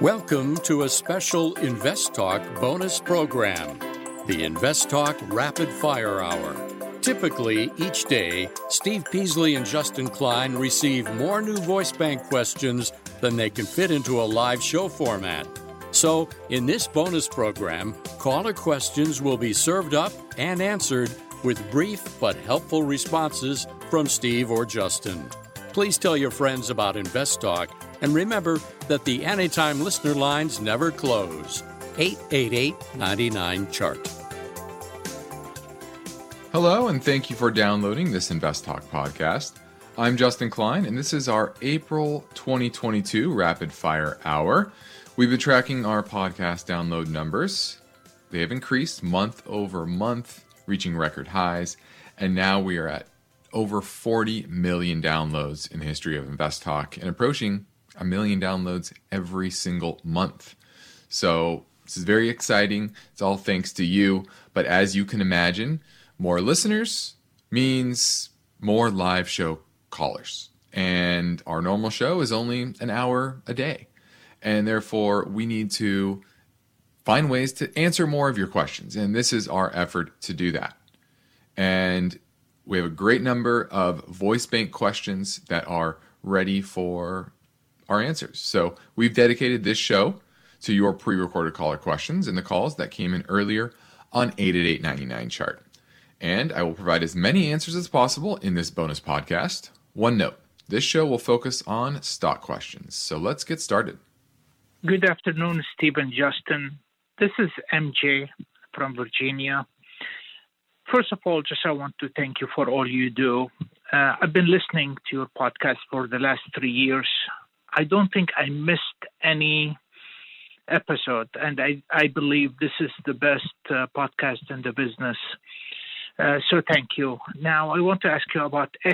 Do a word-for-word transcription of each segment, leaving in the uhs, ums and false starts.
Welcome to a special Invest Talk bonus program, the Invest Talk Rapid Fire Hour. Typically, each day, Steve Peasley and Justin Klein receive more new voice bank questions than they can fit into a live show format. So, in this bonus program, caller questions will be served up and answered with brief but helpful responses from Steve or Justin. Please tell your friends about Invest Talk, and remember that the Anytime listener lines never close. eight eight eight, nine nine, C H A R T. Hello, and thank you for downloading this Invest Talk podcast. I'm Justin Klein, and this is our April twenty twenty-two Rapid Fire Hour. We've been tracking our podcast download numbers. They have increased month over month, reaching record highs, and now we are at over forty million downloads in the history of Invest Talk and approaching a million downloads every single month. So this is very exciting. It's all thanks to you. But as you can imagine, more listeners means more live show callers. And our normal show is only an hour a day. And therefore, we need to find ways to answer more of your questions. And this is our effort to do that. And we have a great number of voice bank questions that are ready for our answers. So we've dedicated this show to your pre-recorded caller questions and the calls that came in earlier on eight eight eight, nine nine, C H A R T. And I will provide as many answers as possible in this bonus podcast. One note, this show will focus on stock questions. So let's get started. Good afternoon, Steve and Justin. This is M J from Virginia. First of all, just I want to thank you for all you do. Uh, I've been listening to your podcast for the last three years. I don't think I missed any episode, and I, I believe this is the best uh, podcast in the business. Uh, so thank you. Now, I want to ask you about X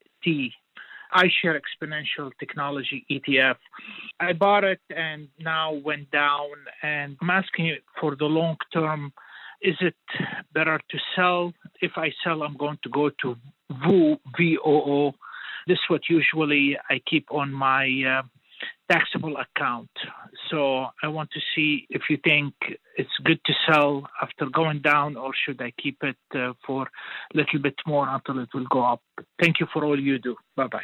T, iShares Exponential Technology E T F. I bought it and now went down, and I'm asking you for the long term, is it better to sell? If I sell, I'm going to go to V O O, V O O. This is what usually I keep on my uh, taxable account. So I want to see if you think it's good to sell after going down, or should I keep it uh, for a little bit more until it will go up? Thank you for all you do. Bye-bye.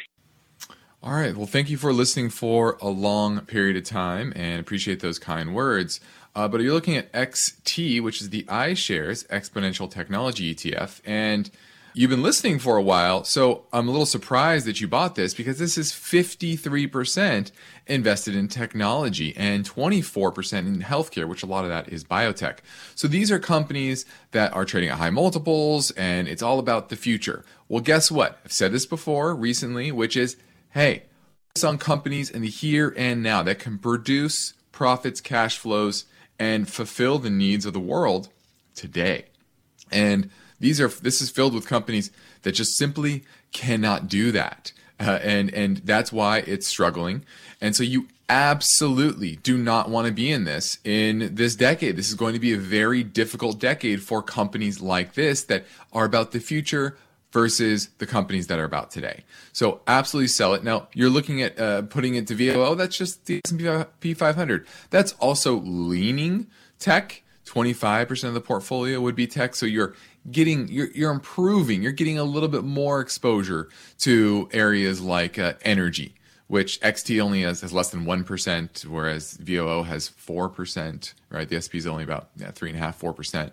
All right. Well, thank you for listening for a long period of time and appreciate those kind words. Uh, but you're looking at X T, which is the iShares Exponential Technology E T F, and you've been listening for a while, so I'm a little surprised that you bought this because this is fifty-three percent invested in technology and twenty-four percent in healthcare, which a lot of that is biotech. So these are companies that are trading at high multiples, and it's all about the future. Well, guess what? I've said this before recently, which is, hey, focus on companies in the here and now that can produce profits, cash flows, and fulfill the needs of the world today. And These are this is filled with companies that just simply cannot do that. Uh, and, and that's why it's struggling. And so you absolutely do not want to be in this in this decade. This is going to be a very difficult decade for companies like this that are about the future versus the companies that are about today. So absolutely sell it. Now, you're looking at uh, putting it to V O O. That's just the S and P five hundred. That's also leaning tech. twenty-five percent of the portfolio would be tech. So you're getting, you're, you're improving, you're getting a little bit more exposure to areas like uh, energy, which X T only has, has less than one percent, whereas V O O has four percent, right? The S and P is only about yeah, three point five, four percent.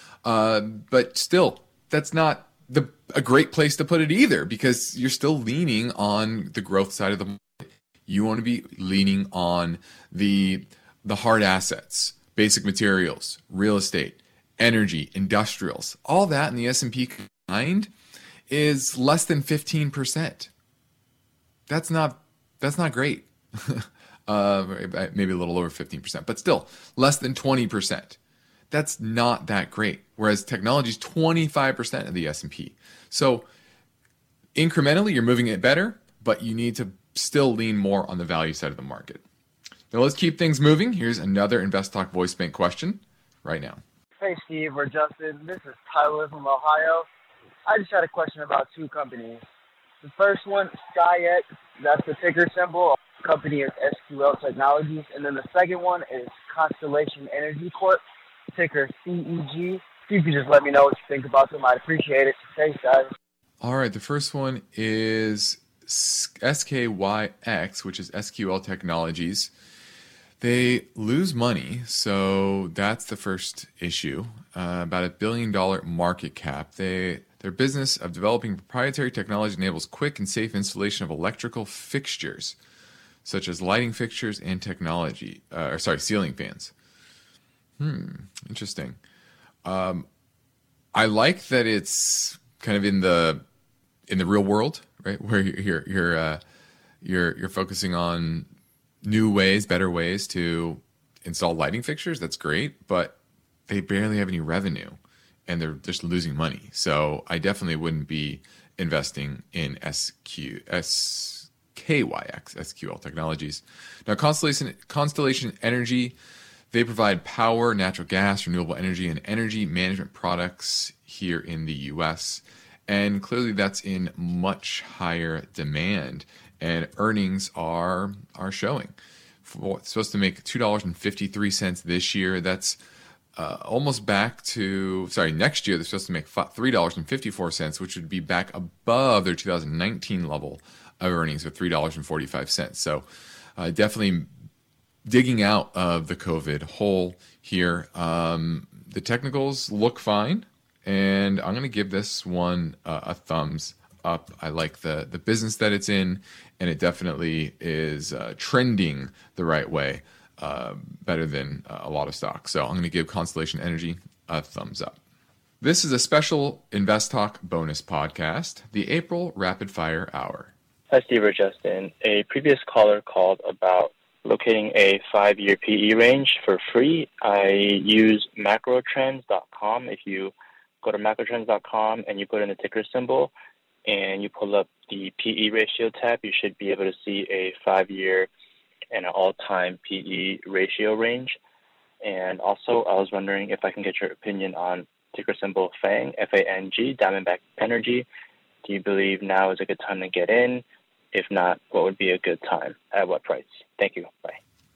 Uh, but still, that's not the a great place to put it either, because you're still leaning on the growth side of the market. You want to be leaning on the the hard assets, basic materials, real estate, energy, industrials. All that in the S and P combined is less than fifteen percent. That's not that's not great. uh, maybe a little over fifteen percent, but still less than twenty percent. That's not that great. Whereas technology is twenty-five percent of the S and P. So incrementally, you're moving it better, but you need to still lean more on the value side of the market. Now let's keep things moving. Here's another Invest Talk voice bank question right now. Hey, Steve or Justin. This is Tyler from Ohio. I just had a question about two companies. The first one, SkyX, that's the ticker symbol. company is S Q L Technologies. And then the second one is Constellation Energy Corp, ticker C E G. If you could just let me know what you think about them, I'd appreciate it. Thanks, guys. All right, the first one is S K Y X, which is S Q L Technologies. They lose money, so that's the first issue. Uh, about a billion dollar market cap. They Their business of developing proprietary technology enables quick and safe installation of electrical fixtures, such as lighting fixtures and technology, uh, or sorry, ceiling fans. Hmm, interesting. Um, I like that it's kind of in the in the real world, right? Where you're you're uh, you're you're focusing on new ways, better ways to install lighting fixtures. That's great, but they barely have any revenue, and they're just losing money. So I definitely wouldn't be investing in S Q S K Y X S Q L Technologies. Now, Constellation Constellation Energy, they provide power, natural gas, renewable energy, and energy management products here in the U S, and clearly that's in much higher demand. And earnings are are showing. For, it's supposed to make two dollars and fifty-three cents this year. That's uh, almost back to, sorry, next year they're supposed to make three dollars and fifty-four cents, which would be back above their two thousand nineteen level of earnings of three dollars and forty-five cents. So uh, definitely digging out of the COVID hole here. Um, the technicals look fine, and I'm going to give this one uh, a thumbs up. I like the the business that it's in, and it definitely is uh, trending the right way, uh, better than uh, a lot of stocks. So I'm going to give Constellation Energy a thumbs up. This is a special Invest Talk bonus podcast, the April Rapid Fire Hour. Hi, Steve or Justin. A previous caller called about locating a five-year P E range for free. I use macrotrends dot com. If you go to macrotrends dot com and you put in the ticker symbol, and you pull up the P E ratio tab, you should be able to see a five-year and an all-time P E ratio range. And also, I was wondering if I can get your opinion on ticker symbol FANG, F A N G, Diamondback Energy. Do you believe now is a good time to get in? If not, what would be a good time? At what price? Thank you. Bye.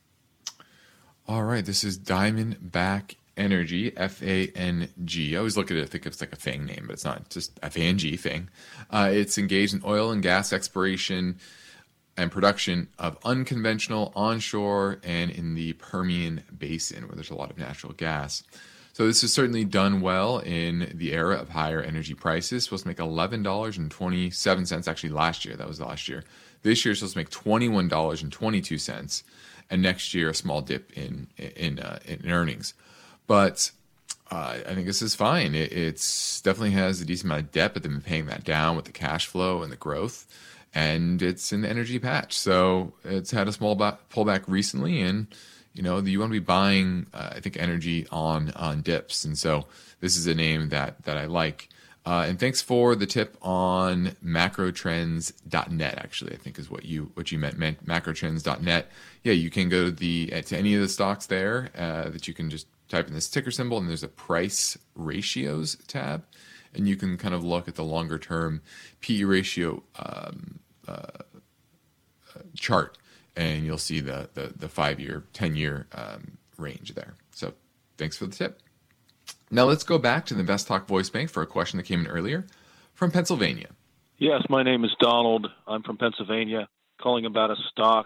All right, this is Diamondback Energy, F A N G. I always look at it, I think it's like a FANG name, but it's not, just F A N G, FANG. Uh, it's engaged in oil and gas exploration and production of unconventional onshore and in the Permian Basin, where there's a lot of natural gas. So this has certainly done well in the era of higher energy prices. Supposed to make eleven dollars and twenty-seven cents, actually last year, that was last year. This year it's supposed to make twenty-one dollars and twenty-two cents, and next year a small dip in in, uh, in earnings. But uh, I think this is fine. It it's definitely has a decent amount of debt, but they've been paying that down with the cash flow and the growth. And it's an energy patch. So it's had a small ba- pullback recently. And, you know, you want to be buying, uh, I think, energy on on dips. And so this is a name that, that I like. Uh, and thanks for the tip on macrotrends dot net, actually, I think is what you what you meant, meant macrotrends dot net. Yeah, you can go to the to any of the stocks there uh, that you can just type in this ticker symbol, and there's a price ratios tab, and you can kind of look at the longer term P E ratio um, uh, chart, and you'll see the the, the five year, ten year um, range there. So thanks for the tip. Now let's go back to the Invest Talk voice bank for a question that came in earlier from Pennsylvania. Yes, my name is Donald. I'm from Pennsylvania, calling about a stock,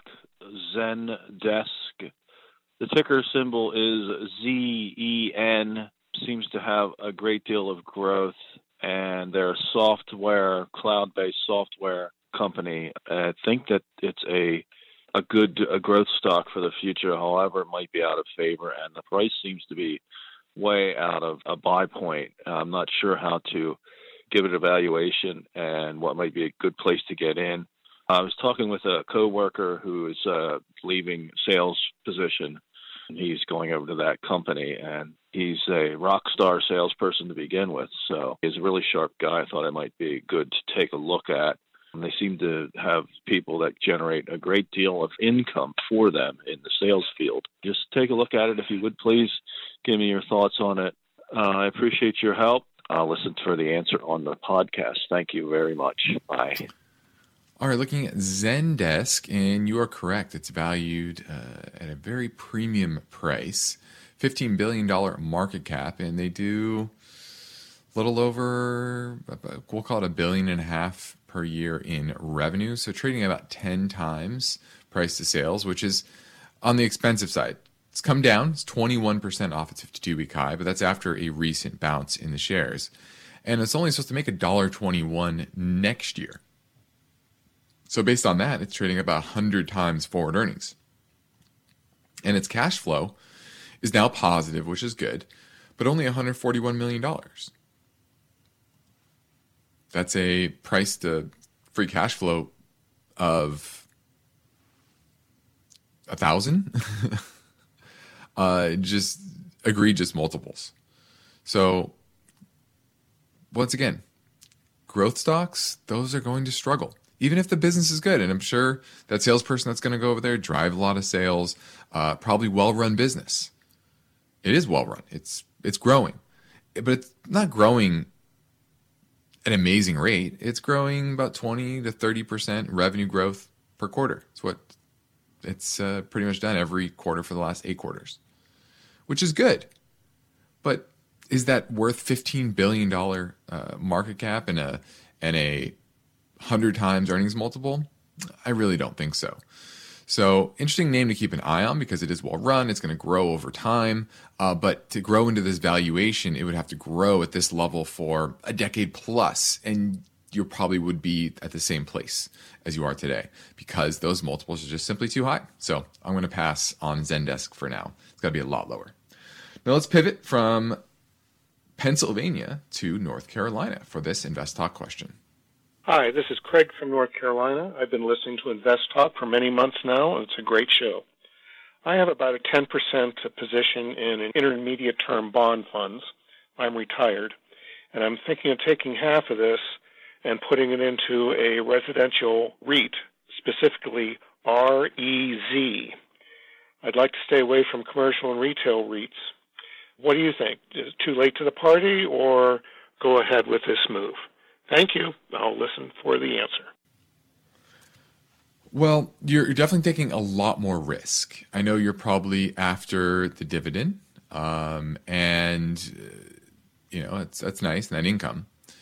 Zendesk. The ticker symbol is Z E N, seems to have a great deal of growth, and they're a software, cloud-based software company. I think that it's a a good a growth stock for the future. However, it might be out of favor, and the price seems to be way out of a buy point. I'm not sure how to give it a valuation and what might be a good place to get in. I was talking with a coworker who is uh, leaving sales position. He's going over to that company, and he's a rock star salesperson to begin with. So he's a really sharp guy. I thought it might be good to take a look at. And they seem to have people that generate a great deal of income for them in the sales field. Just take a look at it, if you would, please. Give me your thoughts on it. Uh, I appreciate your help. I'll listen for the answer on the podcast. Thank you very much. Bye. All right, looking at Zendesk, and you are correct. It's valued uh, at a very premium price, fifteen billion dollars market cap, and they do a little over, we'll call it a billion and a half per year in revenue. So trading about ten times price to sales, which is on the expensive side. It's come down. It's twenty-one percent off its fifty-two week high, but that's after a recent bounce in the shares. And it's only supposed to make one dollar twenty-one next year. So based on that, it's trading about one hundred times forward earnings. And its cash flow is now positive, which is good, but only one hundred forty-one million dollars. That's a price to free cash flow of a thousand. uh, just egregious multiples. So once again, growth stocks, those are going to struggle. Even if the business is good, and I'm sure that salesperson that's going to go over there, drive a lot of sales, uh, probably well-run business. It is well-run. It's it's growing. But it's not growing an amazing rate. It's growing about twenty to thirty percent revenue growth per quarter. It's what it's uh, pretty much done every quarter for the last eight quarters, which is good. But is that worth fifteen billion dollars uh, market cap and a and a one hundred times earnings multiple? I really don't think so. So interesting name to keep an eye on because it is well run. It's going to grow over time. Uh, but to grow into this valuation, it would have to grow at this level for a decade plus, and you probably would be at the same place as you are today because those multiples are just simply too high. So I'm going to pass on Zendesk for now. It's got to be a lot lower. Now let's pivot from Pennsylvania to North Carolina for this Invest Talk question. Hi, this is Craig from North Carolina. I've been listening to Invest Talk for many months now, and it's a great show. I have about a ten percent position in intermediate-term bond funds. I'm retired, and I'm thinking of taking half of this and putting it into a residential REIT, specifically R E Z. I'd like to stay away from commercial and retail REITs. What do you think? Is it too late to the party, or go ahead with this move? Thank you. I'll listen for the answer. Well, you're definitely taking a lot more risk. I know you're probably after the dividend, um, and you know it's that's nice, net income,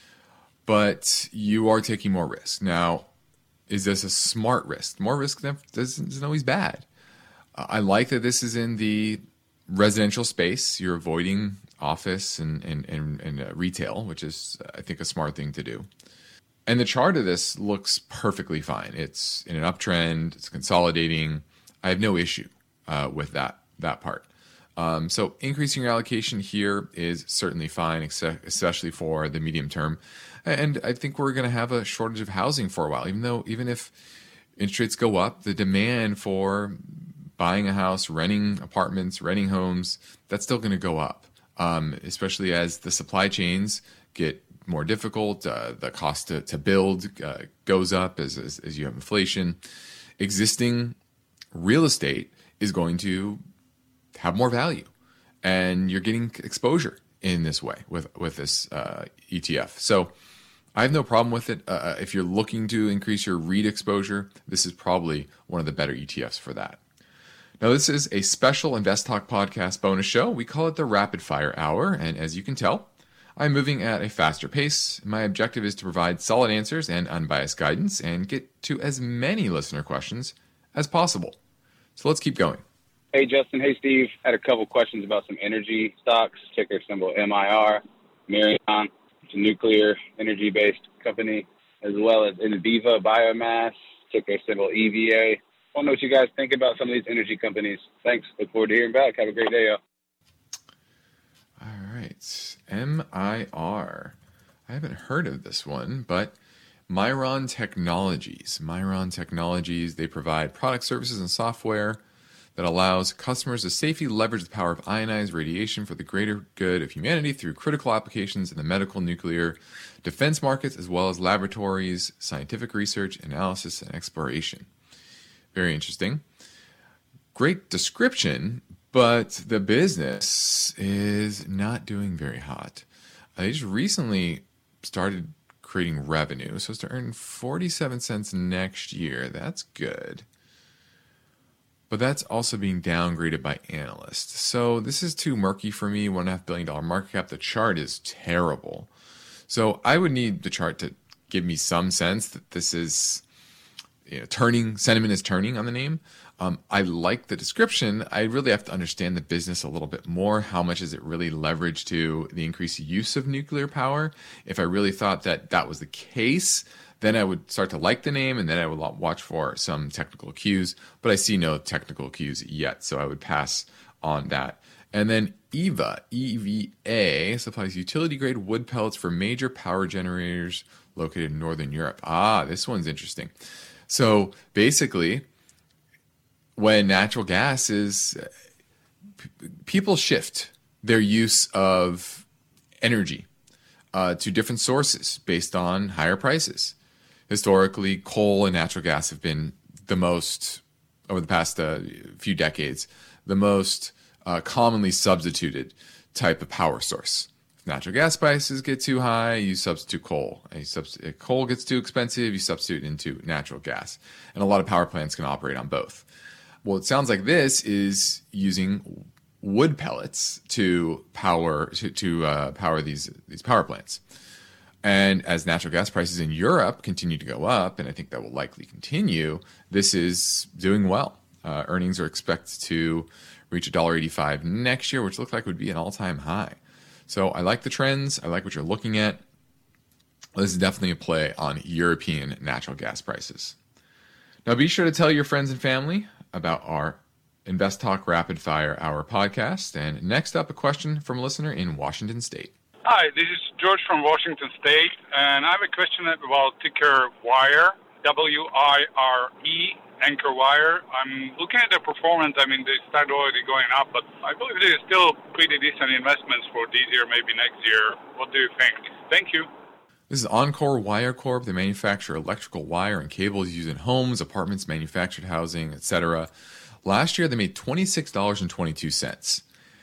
but you are taking more risk. Now, is this a smart risk? More risk isn't, isn't always bad. Uh, I like that this is in the residential space. You're avoiding office and, and, and, and uh, retail, which is, I think, a smart thing to do. And the chart of this looks perfectly fine. It's in an uptrend. It's consolidating. I have no issue uh, with that that part. Um, so increasing your allocation here is certainly fine, especially for the medium term. And I think we're going to have a shortage of housing for a while, even though even if interest rates go up, the demand for buying a house, renting apartments, renting homes, that's still going to go up. Um, especially as the supply chains get more difficult, uh, the cost to, to build uh, goes up as, as, as you have inflation. Existing real estate is going to have more value, and you're getting exposure in this way with, with this uh, E T F. So I have no problem with it. Uh, if you're looking to increase your REIT exposure, this is probably one of the better E T Fs for that. Now, this is a special Invest Talk podcast bonus show. We call it the Rapid Fire Hour, and as you can tell, I'm moving at a faster pace. My objective is to provide solid answers and unbiased guidance and get to as many listener questions as possible. So let's keep going. Hey, Justin. Hey, Steve. I had a couple questions about some energy stocks, ticker symbol M I R, Mirion, it's a nuclear energy-based company, as well as Inviva Biomass, ticker symbol E V A. I want to know what you guys think about some of these energy companies. Thanks. Look forward to hearing back. Have a great day, y'all. All right. M I R. I haven't heard of this one, but Mirion Technologies. Mirion Technologies, they provide product, services, and software that allows customers to safely leverage the power of ionized radiation for the greater good of humanity through critical applications in the medical, nuclear, defense markets, as well as laboratories, scientific research, analysis, and exploration. Very interesting. Great description, but the business is not doing very hot. They just recently started creating revenue. So it's to earn forty-seven cents next year. That's good. But that's also being downgraded by analysts. So this is too murky for me. One and a half billion dollar market cap. The chart is terrible. So I would need the chart to give me some sense that this is, you know, turning, sentiment is turning on the name. Um, I like the description. I really have to understand the business a little bit more. How much is it really leveraged to the increased use of nuclear power? If I really thought that that was the case, then I would start to like the name, and then I would watch for some technical cues. But I see no technical cues yet, so I would pass on that. And then E V A, E V A, supplies utility-grade wood pellets for major power generators located in Northern Europe. Ah, this one's interesting. So basically, when natural gas is, p- people shift their use of energy uh, to different sources based on higher prices. Historically, coal and natural gas have been the most, over the past uh, few decades, the most uh, commonly substituted type of power source. If natural gas prices get too high, you substitute coal. And you subst- if coal gets too expensive, you substitute into natural gas. And a lot of power plants can operate on both. Well, it sounds like this is using wood pellets to power to, to uh, power these these power plants. And as natural gas prices in Europe continue to go up, and I think that will likely continue, this is doing well. Uh, earnings are expected to reach one dollar eighty-five next year, which looks like would be an all-time high. So I like the trends. I like what you're looking at. This is definitely a play on European natural gas prices. Now, be sure to tell your friends and family about our Invest Talk Rapid Fire Hour podcast. And next up, a question from a listener in Washington State. Hi, this is George from Washington State, and I have a question about ticker WIRE, W I R E, Anchor Wire. I'm looking at the performance. I mean, they started already going up, but I believe they're still pretty decent investments for this year, maybe next year. What do you think? Thank you. This is Encore Wire Corp. They manufacture electrical wire and cables used in homes, apartments, manufactured housing, et cetera. Last year, they made twenty-six dollars and twenty-two cents.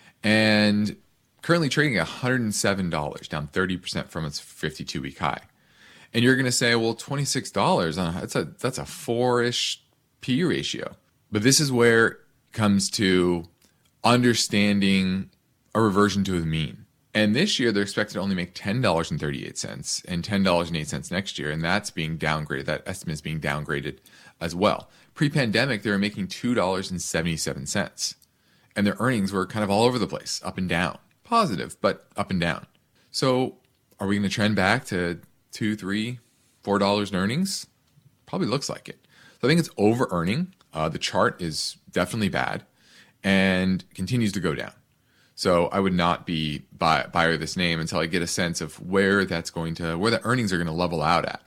And currently trading at one hundred seven dollars, down thirty percent from its fifty-two week high. And you're going to say, well, twenty-six dollars, that's a, that's a four-ish P E ratio. But this is where it comes to understanding a reversion to the mean. And this year, they're expected to only make ten dollars and thirty-eight cents and ten dollars and eight cents next year. And that's being downgraded. That estimate is being downgraded as well. Pre-pandemic, they were making two dollars and seventy-seven cents. And their earnings were kind of all over the place, up and down. Positive, but up and down. So are we going to trend back to two, three, four dollars in earnings? Probably looks like it. So I think it's over earning. Uh, the chart is definitely bad and continues to go down. So I would not be buy, buyer of this name until I get a sense of where that's going to, where the earnings are going to level out at.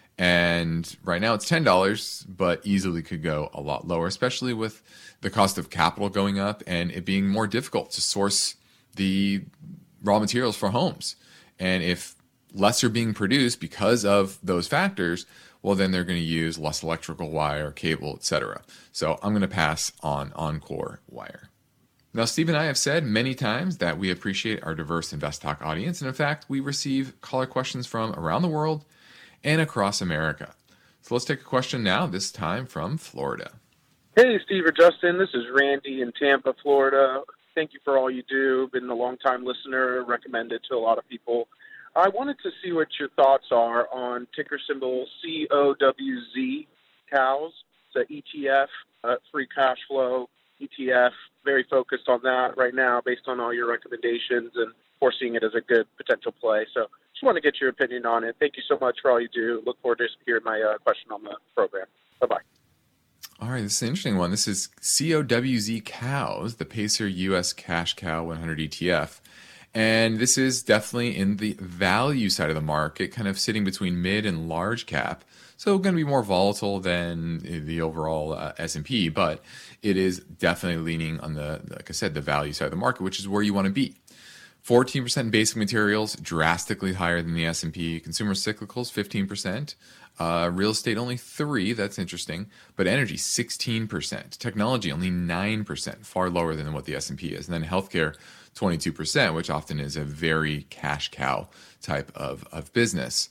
And right now it's ten dollars, but easily could go a lot lower, especially with the cost of capital going up and it being more difficult to source the raw materials for homes. And if less are being produced because of those factors, well, then they're going to use less electrical wire, cable, et cetera. So I'm going to pass on Encore Wire. Now, Steve and I have said many times that we appreciate our diverse Invest Talk audience. And in fact, we receive caller questions from around the world and across America. So let's take a question now, this time from Florida. Hey, Steve or Justin. This is Randy in Tampa, Florida. Thank you for all you do. Been a long-time listener, recommended to a lot of people. I wanted to see what your thoughts are on ticker symbol C O W Z, C O W S. It's an E T F, uh, free cash flow E T F. Very focused on that right now based on all your recommendations and foreseeing it as a good potential play. So just want to get your opinion on it. Thank you so much for all you do. Look forward to hearing my uh, question on the program. Bye-bye. All right, this is an interesting one. This is C O W Z C O W S, the Pacer U S Cash Cow one hundred E T F. And this is definitely in the value side of the market, kind of sitting between mid and large cap. So going to be more volatile than the overall uh, S and P, but it is definitely leaning on the, like I said, the value side of the market, which is where you want to be. fourteen percent in basic materials, drastically higher than the S and P. Consumer cyclicals, fifteen percent. Uh, real estate, only three. That's interesting. But energy, sixteen percent. Technology, only nine percent, far lower than what the S and P is. And then healthcare, twenty-two percent, which often is a very cash cow type of, of business.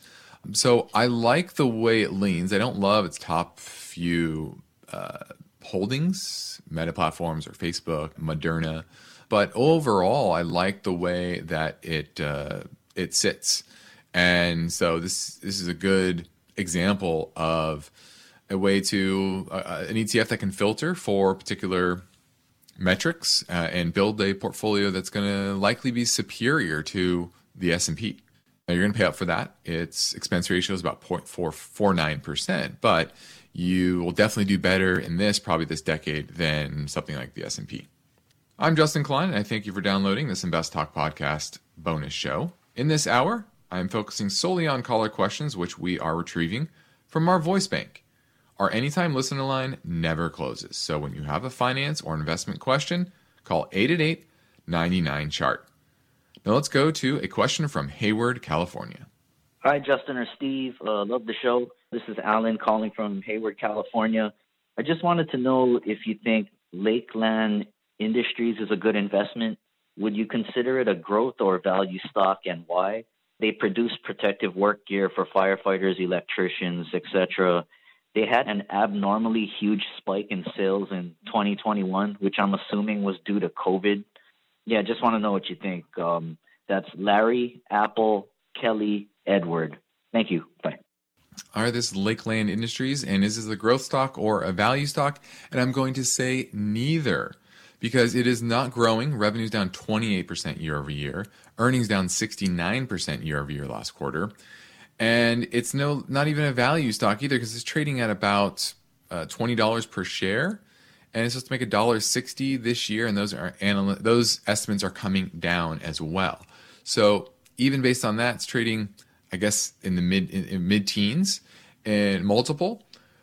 So I like the way it leans. I don't love its top few uh, holdings, Meta Platforms or Facebook, Moderna. But overall, I like the way that it uh, it sits. And so this this is a good example of a way to uh, an E T F that can filter for particular metrics uh, and build a portfolio that's going to likely be superior to the S and P. Now, you're going to pay up for that. Its expense ratio is about zero point four four nine percent, but you will definitely do better in this, probably this decade, than something like the S and P. I'm Justin Klein, and I thank you for downloading this Invest Talk podcast bonus show. In this hour, I'm focusing solely on caller questions, which we are retrieving from our voice bank. Our anytime listener line never closes, so when you have a finance or investment question, call eight eight eight, nine nine, chart. Now let's go to a question from Hayward, California. Hi, Justin or Steve. Uh, love the show. This is Alan calling from Hayward, California. I just wanted to know if you think Lakeland Industries is a good investment. Would you consider it a growth or value stock, and why? They produce protective work gear for firefighters, electricians, et cetera. They had an abnormally huge spike in sales in twenty twenty-one, which I'm assuming was due to COVID. Yeah, just want to know what you think. Um, that's Larry, Apple, Kelly, Edward. Thank you. Bye. All right, this is Lakeland Industries, and is this a growth stock or a value stock? And I'm going to say neither, because it is not growing. Revenue's down twenty-eight percent year over year. Earnings down sixty-nine percent year over year last quarter. And it's no not even a value stock either, because it's trading at about uh, twenty dollars per share. And it's supposed to make one dollar sixty this year, and those are anal- those estimates are coming down as well. So even based on that, it's trading, I guess, in the mid in, in mid-teens in multiple,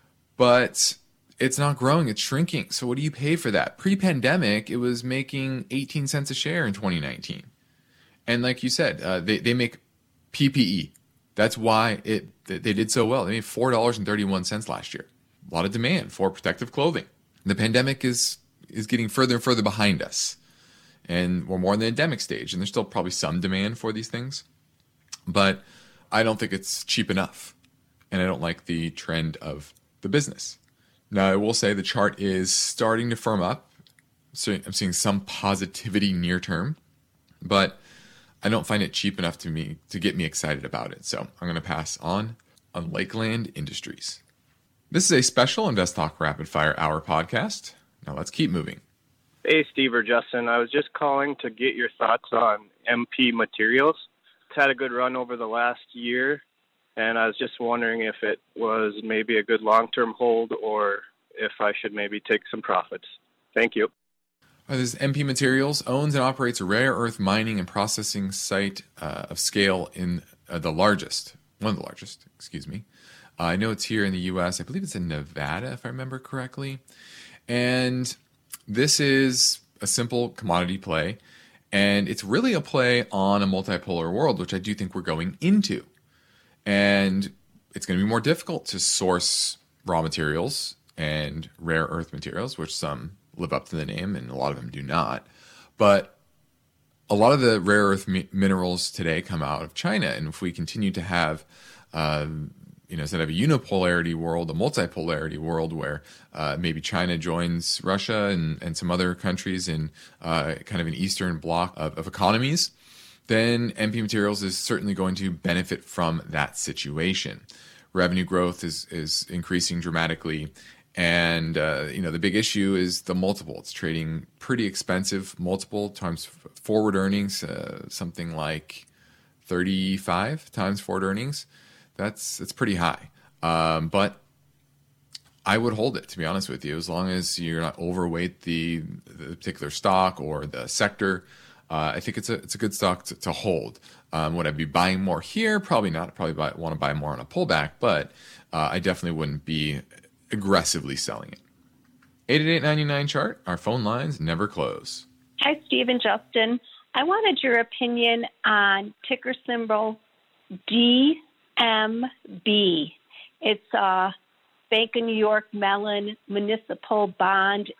but it's not growing, it's shrinking. So what do you pay for that? Pre-pandemic, it was making eighteen cents a share in twenty nineteen. And like you said, uh, they, they make P P E. That's why it they did so well. They made four dollars and thirty-one cents last year. A lot of demand for protective clothing. The pandemic is is getting further and further behind us, and we're more in the endemic stage, and there's still probably some demand for these things, but I don't think it's cheap enough, and I don't like the trend of the business. Now, I will say the chart is starting to firm up, so I'm seeing some positivity near term, but I don't find it cheap enough to me to get me excited about it, so I'm going to pass on on Lakeland Industries. This is a special Invest Talk Rapid Fire Hour podcast. Now let's keep moving. Hey, Steve or Justin. I was just calling to get your thoughts on M P Materials. It's had a good run over the last year, and I was just wondering if it was maybe a good long-term hold or if I should maybe take some profits. Thank you. Uh, this is M P Materials, owns and operates a rare earth mining and processing site uh, of scale in uh, the largest, one of the largest, excuse me, Uh, I know it's here in the U S. I believe it's in Nevada, if I remember correctly. And this is a simple commodity play. And it's really a play on a multipolar world, which I do think we're going into. And it's going to be more difficult to source raw materials and rare earth materials, which some live up to the name and a lot of them do not. But a lot of the rare earth mi- minerals today come out of China. And if we continue to have... Uh, You know, instead of a unipolarity world, a multipolarity world where uh, maybe China joins Russia and, and some other countries in uh, kind of an Eastern bloc of, of economies, then M P Materials is certainly going to benefit from that situation. Revenue growth is is increasing dramatically, and uh, you know the big issue is the multiple. It's trading pretty expensive multiple times forward earnings, uh, something like thirty-five times forward earnings. That's that's pretty high, um, but I would hold it, to be honest with you, as long as you're not overweight the, the particular stock or the sector. Uh, I think it's a it's a good stock to, to hold. Um, would I be buying more here? Probably not. Probably buy, want to buy more on a pullback, but uh, I definitely wouldn't be aggressively selling it. eight eight eight, nine nine, chart. Our phone lines never close. Hi, Steve and Justin. I wanted your opinion on ticker symbol D M B. It's a Bank of New York Mellon Municipal Bond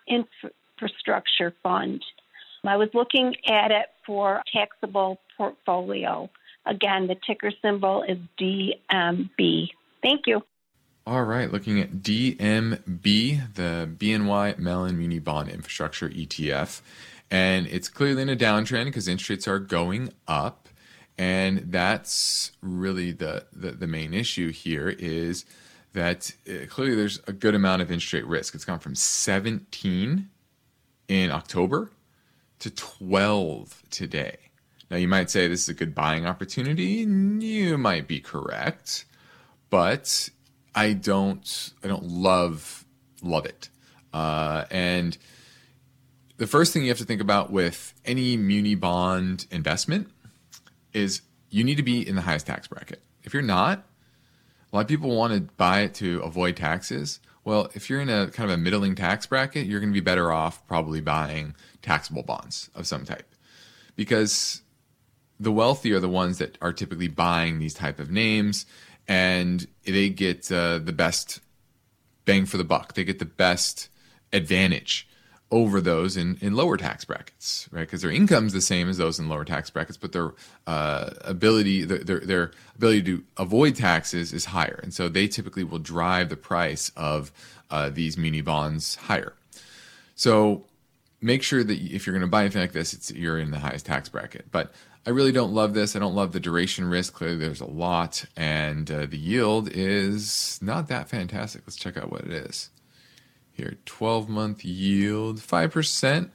Infrastructure Fund. I was looking at it for taxable portfolio. Again, the ticker symbol is D M B. Thank you. All right, looking at D M B, the B N Y Mellon Muni Bond Infrastructure E T F. And it's clearly in a downtrend because interest rates are going up. And that's really the, the, the main issue here is that uh, clearly there's a good amount of interest rate risk. It's gone from seventeen in October to twelve today. Now, you might say this is a good buying opportunity. You might be correct, but I don't I don't love love it. Uh, and the first thing you have to think about with any muni bond investment is you need to be in the highest tax bracket. If you're not, a lot of people want to buy it to avoid taxes. Well, if you're in a kind of a middling tax bracket, you're going to be better off probably buying taxable bonds of some type, because the wealthy are the ones that are typically buying these type of names, and they get uh, the best bang for the buck. They get the best advantage over those in, in lower tax brackets, right? Because their income's the same as those in lower tax brackets, but their uh, ability, their, their their ability to avoid taxes is higher, and so they typically will drive the price of uh, these muni bonds higher. So make sure that if you're going to buy anything like this, it's you're in the highest tax bracket. But I really don't love this. I don't love the duration risk. Clearly, there's a lot, and uh, the yield is not that fantastic. Let's check out what it is. Here, twelve-month yield, five percent.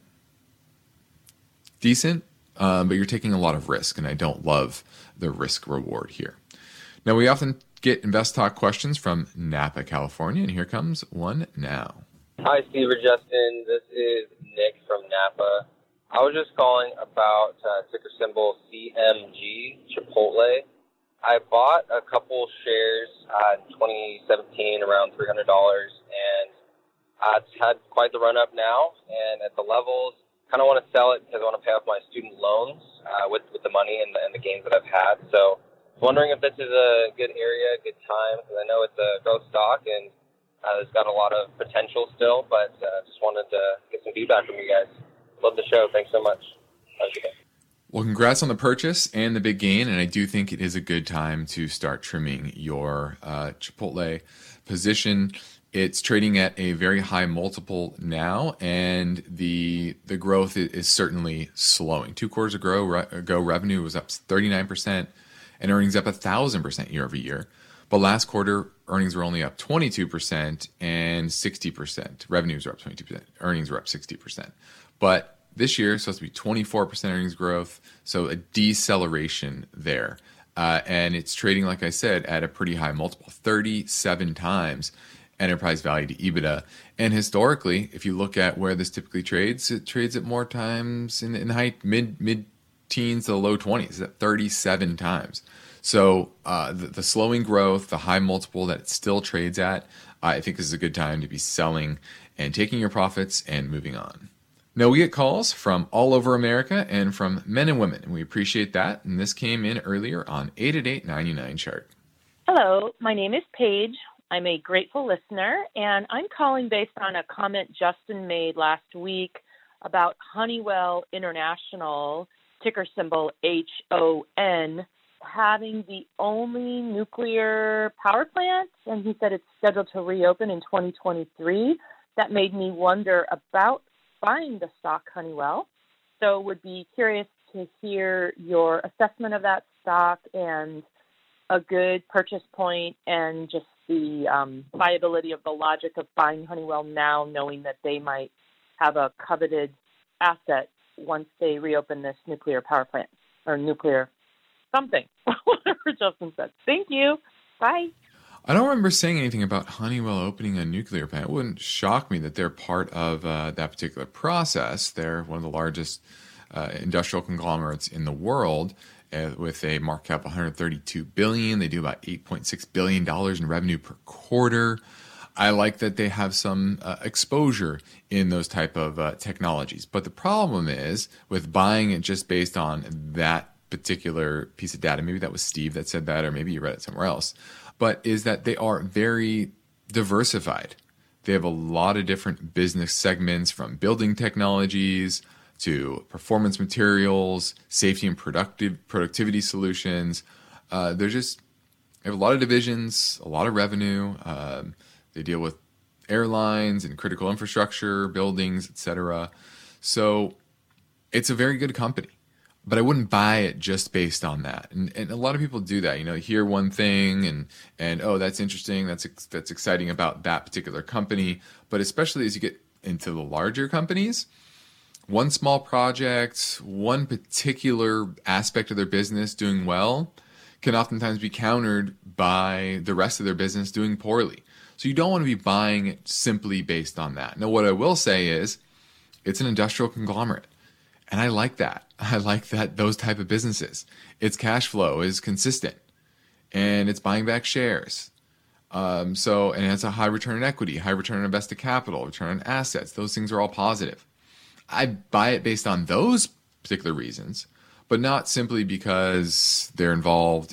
Decent, um, but you're taking a lot of risk, and I don't love the risk reward here. Now, we often get Invest Talk questions from Napa, California, and here comes one now. Hi, Steve or Justin. This is Nick from Napa. I was just calling about uh, ticker symbol C M G, Chipotle. I bought a couple shares uh, in twenty seventeen around three hundred dollars, and Uh, it's had quite the run up now, and at the levels, kind of want to sell it because I want to pay off my student loans uh, with with the money and the, and the gains that I've had. So, wondering if this is a good area, good time, because I know it's a growth stock and uh, it's got a lot of potential still. But uh, just wanted to get some feedback from you guys. Love the show. Thanks so much. Okay. Well, congrats on the purchase and the big gain, and I do think it is a good time to start trimming your uh, Chipotle position. It's trading at a very high multiple now, and the the growth is certainly slowing. Two quarters ago, revenue was up thirty-nine percent, and earnings up one thousand percent year over year. But last quarter, earnings were only up twenty-two percent and sixty percent. Revenues were up twenty-two percent. Earnings were up sixty percent. But this year, it's supposed to be twenty-four percent earnings growth, so a deceleration there. Uh, and it's trading, like I said, at a pretty high multiple, thirty-seven times enterprise value to EBITDA. And historically, if you look at where this typically trades, it trades at more times in, in the high mid mid teens to the low twenties, at thirty-seven times. So uh, the, the slowing growth, the high multiple that it still trades at, uh, I think this is a good time to be selling and taking your profits and moving on. Now, we get calls from all over America and from men and women, and we appreciate that. And this came in earlier on eight eight eight, nine nine, chart. Hello, my name is Paige. I'm a grateful listener, and I'm calling based on a comment Justin made last week about Honeywell International, ticker symbol H O N, having the only nuclear power plant, and he said it's scheduled to reopen in twenty twenty-three. That made me wonder about buying the stock Honeywell. So would be curious to hear your assessment of that stock and a good purchase point, and just the um, viability of the logic of buying Honeywell now, knowing that they might have a coveted asset once they reopen this nuclear power plant or nuclear something, whatever Justin said. Thank you. Bye. I don't remember saying anything about Honeywell opening a nuclear plant. It wouldn't shock me that they're part of uh, that particular process. They're one of the largest uh, industrial conglomerates in the world, uh, with a market cap of one hundred thirty-two billion dollars. They do about eight point six billion dollars in revenue per quarter. I like that they have some uh, exposure in those type of uh, technologies. But the problem is with buying it just based on that particular piece of data. Maybe that was Steve that said that, or maybe you read it somewhere else. But is that they are very diversified. They have a lot of different business segments, from building technologies to performance materials, safety and productive productivity solutions. Uh, they're just they have a lot of divisions, a lot of revenue. Um, they deal with airlines and critical infrastructure, buildings, et cetera. So it's a very good company, but I wouldn't buy it just based on that. And, and a lot of people do that, you know, hear one thing and, and, oh, that's interesting. That's, that's exciting about that particular company. But especially as you get into the larger companies, one small project, one particular aspect of their business doing well can oftentimes be countered by the rest of their business doing poorly. So you don't want to be buying it simply based on that. Now, what I will say is it's an industrial conglomerate. And I like that. I like that those type of businesses. Its cash flow is consistent and it's buying back shares. Um, so, and it has a high return on equity, high return on invested capital, return on assets. Those things are all positive. I buy it based on those particular reasons, but not simply because they're involved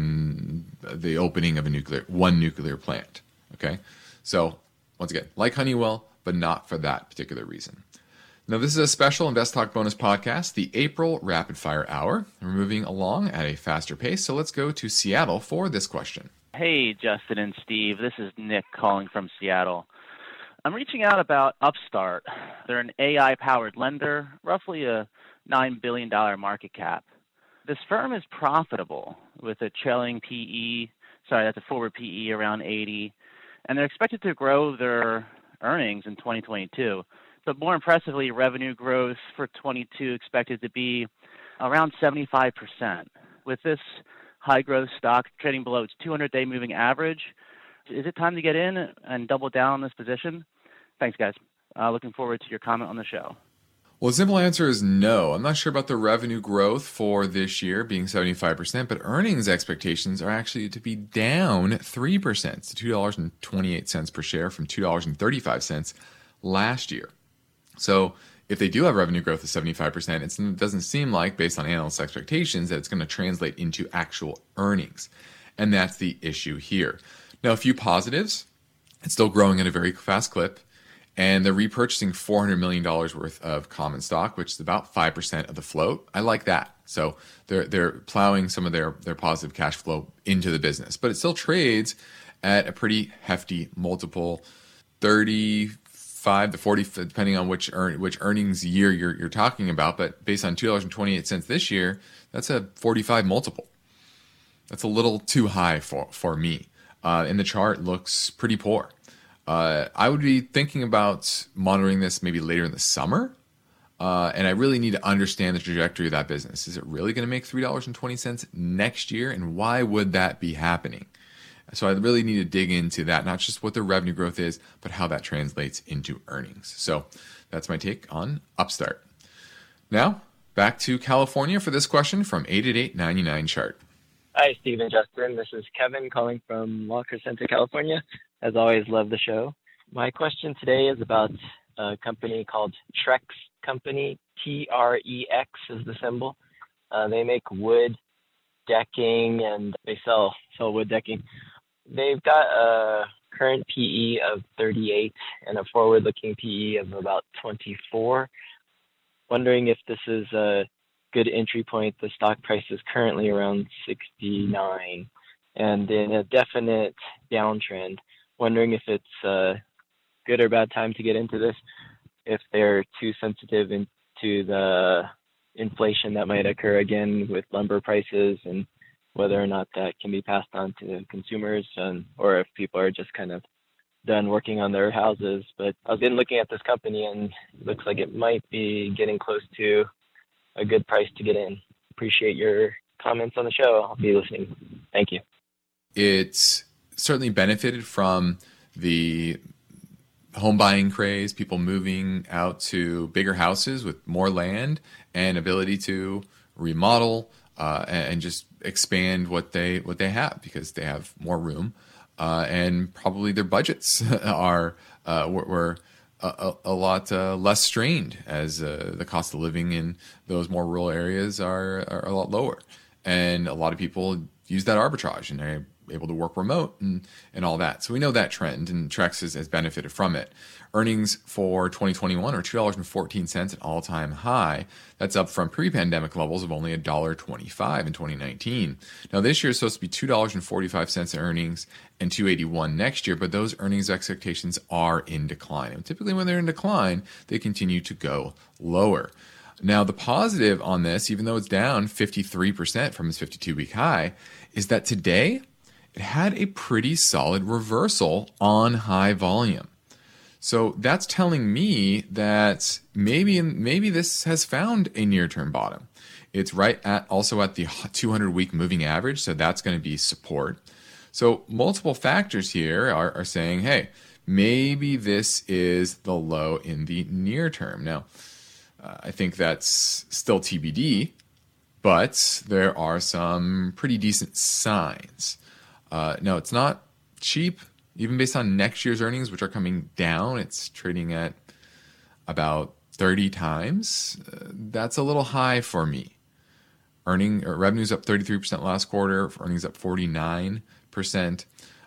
in the opening of a nuclear, one nuclear plant. Okay. So once again, like Honeywell, but not for that particular reason. Now, this is a special Invest Talk bonus podcast, the April Rapid Fire Hour. We're moving along at a faster pace. So let's go to Seattle for this question. Hey, Justin and Steve. This is Nick calling from Seattle. I'm reaching out about Upstart. They're an A I-powered lender, roughly a nine billion dollars market cap. This firm is profitable with a trailing P E, sorry, that's a forward P E around eighty, and they're expected to grow their earnings in twenty twenty-two. But more impressively, revenue growth for twenty-two expected to be around seventy-five percent. With this high-growth stock trading below its two hundred day moving average, is it time to get in and double down on this position? Thanks, guys. Uh, looking forward to your comment on the show. Well, the simple answer is no. I'm not sure about the revenue growth for this year being seventy-five percent, but earnings expectations are actually to be down three percent to two dollars and twenty-eight cents per share from two dollars and thirty-five cents last year. So if they do have revenue growth of seventy-five percent, it doesn't seem like, based on analyst expectations, that it's going to translate into actual earnings. And that's the issue here. Now, a few positives. It's still growing at a very fast clip. And they're repurchasing four hundred million dollars worth of common stock, which is about five percent of the float. I like that. So they're they're plowing some of their, their positive cash flow into the business. But it still trades at a pretty hefty multiple, thirty-five to forty, depending on which earn, which earnings year you're you're talking about. But based on two dollars and twenty-eight cents this year, that's a forty-five multiple. That's a little too high for, for me. Uh, and the chart looks pretty poor. Uh, I would be thinking about monitoring this maybe later in the summer. Uh, and I really need to understand the trajectory of that business. Is it really going to make three dollars and twenty cents next year? And why would that be happening? So I really need to dig into that, not just what the revenue growth is, but how that translates into earnings. So that's my take on Upstart. Now, back to California for this question from eight eight eight, nine nine, chart. Hi, Steve and Justin. This is Kevin calling from Walker Center, California. As always, love the show. My question today is about a company called Trex Company. T R E X is the symbol. Uh, they make wood decking and they sell sell wood decking. They've got a current P E of thirty-eight and a forward-looking P E of about twenty-four. Wondering if this is a good entry point. The stock price is currently around sixty-nine and in a definite downtrend. Wondering if it's a good or bad time to get into this, if they're too sensitive into the inflation that might occur again with lumber prices and whether or not that can be passed on to consumers, and, or if people are just kind of done working on their houses. But I've been looking at this company and it looks like it might be getting close to a good price to get in. Appreciate your comments on the show. I'll be listening. Thank you. It's certainly benefited from the home buying craze, people moving out to bigger houses with more land and ability to remodel uh, and just expand what they what they have because they have more room uh, and probably their budgets are uh, were, were a, a lot uh, less strained as uh, the cost of living in those more rural areas are, are a lot lower, and a lot of people use that arbitrage and they're able to work remote and, and all that. So we know that trend, and Trex has, has benefited from it. Earnings for twenty twenty-one are two dollars and fourteen cents, an all-time high. That's up from pre-pandemic levels of only one dollar and twenty-five cents in twenty nineteen. Now this year is supposed to be two dollars and forty-five cents in earnings and two dollars and eighty-one cents next year, but those earnings expectations are in decline. And typically when they're in decline, they continue to go lower. Now, the positive on this, even though it's down fifty-three percent from its fifty-two-week high, is that today it had a pretty solid reversal on high volume. So that's telling me that maybe maybe this has found a near-term bottom. It's right at also at the two hundred week moving average, so that's going to be support. So multiple factors here are, are saying, hey, maybe this is the low in the near term. Now, Uh, I think that's still T B D, but there are some pretty decent signs. Uh, no, it's not cheap, even based on next year's earnings, which are coming down. It's trading at about thirty times. Uh, that's a little high for me. Earning or revenues up thirty-three percent last quarter, earnings up forty-nine percent.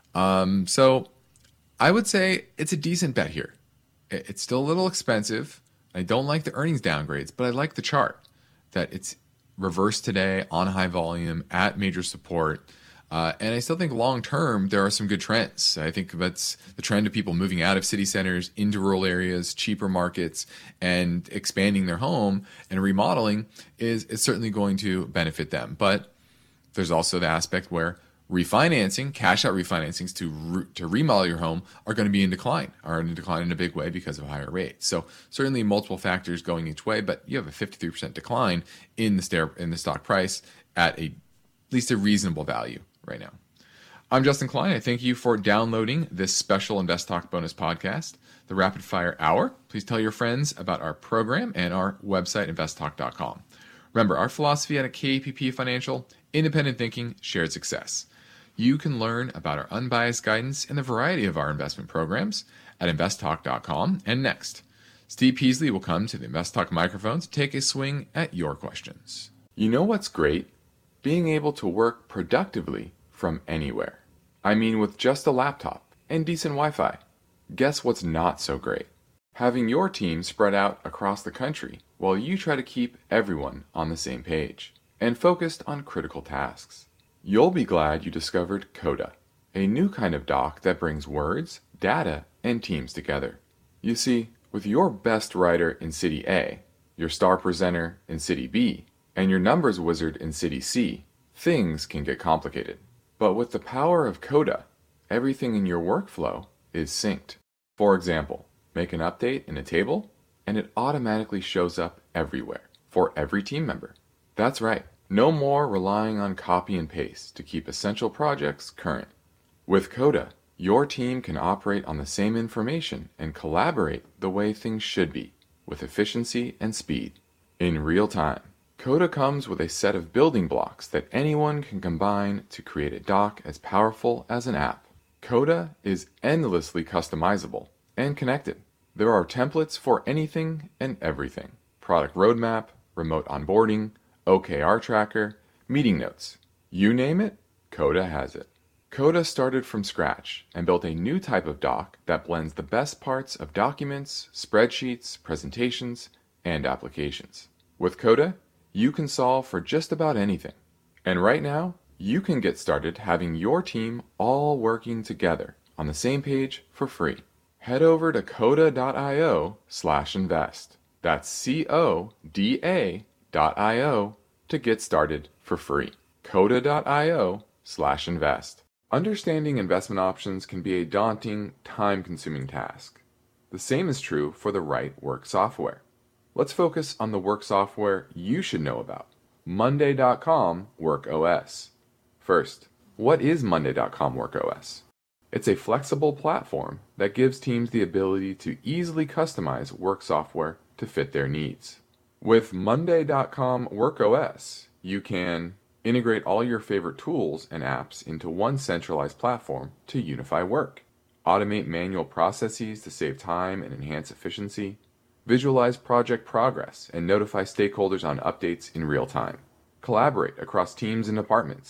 Um, so I would say it's a decent bet here. It's still a little expensive. I don't like the earnings downgrades, but I like the chart that it's reversed today on high volume at major support. Uh, and I still think long term, there are some good trends. I think that's the trend of people moving out of city centers into rural areas, cheaper markets, and expanding their home and remodeling is, is certainly going to benefit them. But there's also the aspect where refinancing, cash out refinancings to re- to remodel your home are going to be in decline, are in decline in a big way because of higher rates. So certainly multiple factors going each way, but you have a fifty-three percent decline in the stair, in the stock price at a at least a reasonable value right now. I'm Justin Klein. I thank you for downloading this special Invest Talk bonus podcast, the Rapid Fire Hour. Please tell your friends about our program and our website, invest talk dot com. Remember, our philosophy at a K P P Financial, independent thinking, shared success. You can learn about our unbiased guidance and the variety of our investment programs at invest talk dot com. And next, Steve Peasley will come to the InvestTalk microphone to take a swing at your questions. You know what's great? Being able to work productively from anywhere. I mean, with just a laptop and decent Wi-Fi. Guess what's not so great? Having your team spread out across the country while you try to keep everyone on the same page and focused on critical tasks. You'll be glad you discovered Coda, a new kind of doc that brings words, data, and teams together. You see, with your best writer in City A, your star presenter in City B, and your numbers wizard in City C, things can get complicated. But with the power of Coda, everything in your workflow is synced. For example, make an update in a table, and it automatically shows up everywhere for every team member. That's right. No more relying on copy and paste to keep essential projects current. With Coda, your team can operate on the same information and collaborate the way things should be, with efficiency and speed, in real time. Coda comes with a set of building blocks that anyone can combine to create a doc as powerful as an app. Coda is endlessly customizable and connected. There are templates for anything and everything. Product roadmap, remote onboarding, O K R tracker, meeting notes. You name it, Coda has it. Coda started from scratch and built a new type of doc that blends the best parts of documents, spreadsheets, presentations, and applications. With Coda, you can solve for just about anything. And right now, you can get started having your team all working together on the same page for free. Head over to coda.io slash invest. That's C-O-D-A dot I-O to get started for free. Coda.io slash invest. Understanding investment options can be a daunting, time-consuming task. The same is true for the right work software. Let's focus on the work software you should know about. Monday dot com WorkOS. First, what is Monday dot com WorkOS? It's a flexible platform that gives teams the ability to easily customize work software to fit their needs. With Monday dot com WorkOS, you can integrate all your favorite tools and apps into one centralized platform to unify work, automate manual processes to save time and enhance efficiency, visualize project progress and notify stakeholders on updates in real time, collaborate across teams and departments,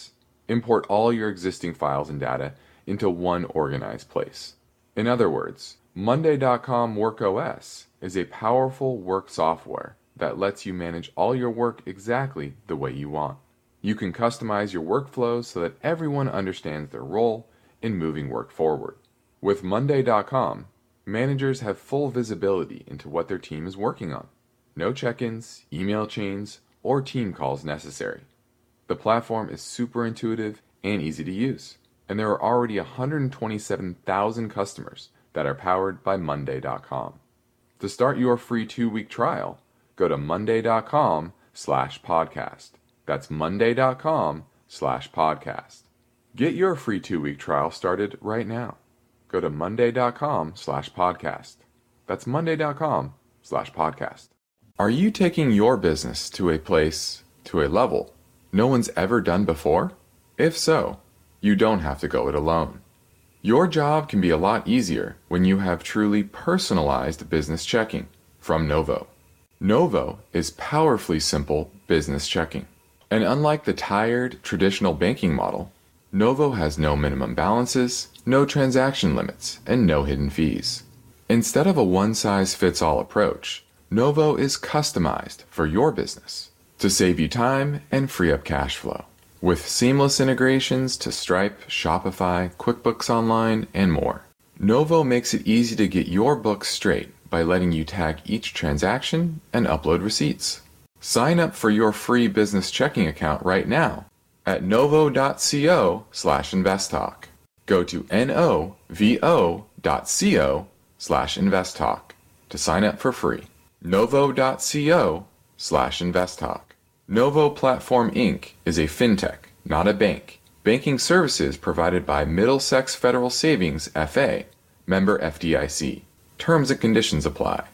Import all your existing files and data into one organized place. In other words, Monday dot com WorkOS is a powerful work software that lets you manage all your work exactly the way you want. You can customize your workflows so that everyone understands their role in moving work forward. With Monday dot com, managers have full visibility into what their team is working on. No check-ins, email chains, or team calls necessary. The platform is super intuitive and easy to use, and there are already one hundred twenty-seven thousand customers that are powered by Monday dot com. To start your free two-week trial, go to Monday dot com slash podcast. That's Monday dot com slash podcast. Get your free two-week trial started right now. Go to Monday dot com slash podcast. That's Monday dot com slash podcast. Are you taking your business to a place, to a level, no one's ever done before? If so, you don't have to go it alone. Your job can be a lot easier when you have truly personalized business checking from Novo. Novo is powerfully simple business checking. And unlike the tired, traditional banking model, Novo has no minimum balances, no transaction limits, and no hidden fees. Instead of a one-size-fits-all approach, Novo is customized for your business to save you time and free up cash flow. With seamless integrations to Stripe, Shopify, QuickBooks Online, and more. Novo makes it easy to get your books straight by letting you tag each transaction and upload receipts. Sign up for your free business checking account right now at novo.co slash investtalk. Go to N-O-V-O.co slash investtalk to sign up for free. Novo.co slash investtalk. Novo Platform Incorporated is a fintech, not a bank. Banking services provided by Middlesex Federal Savings, F A, member F D I C. Terms and conditions apply.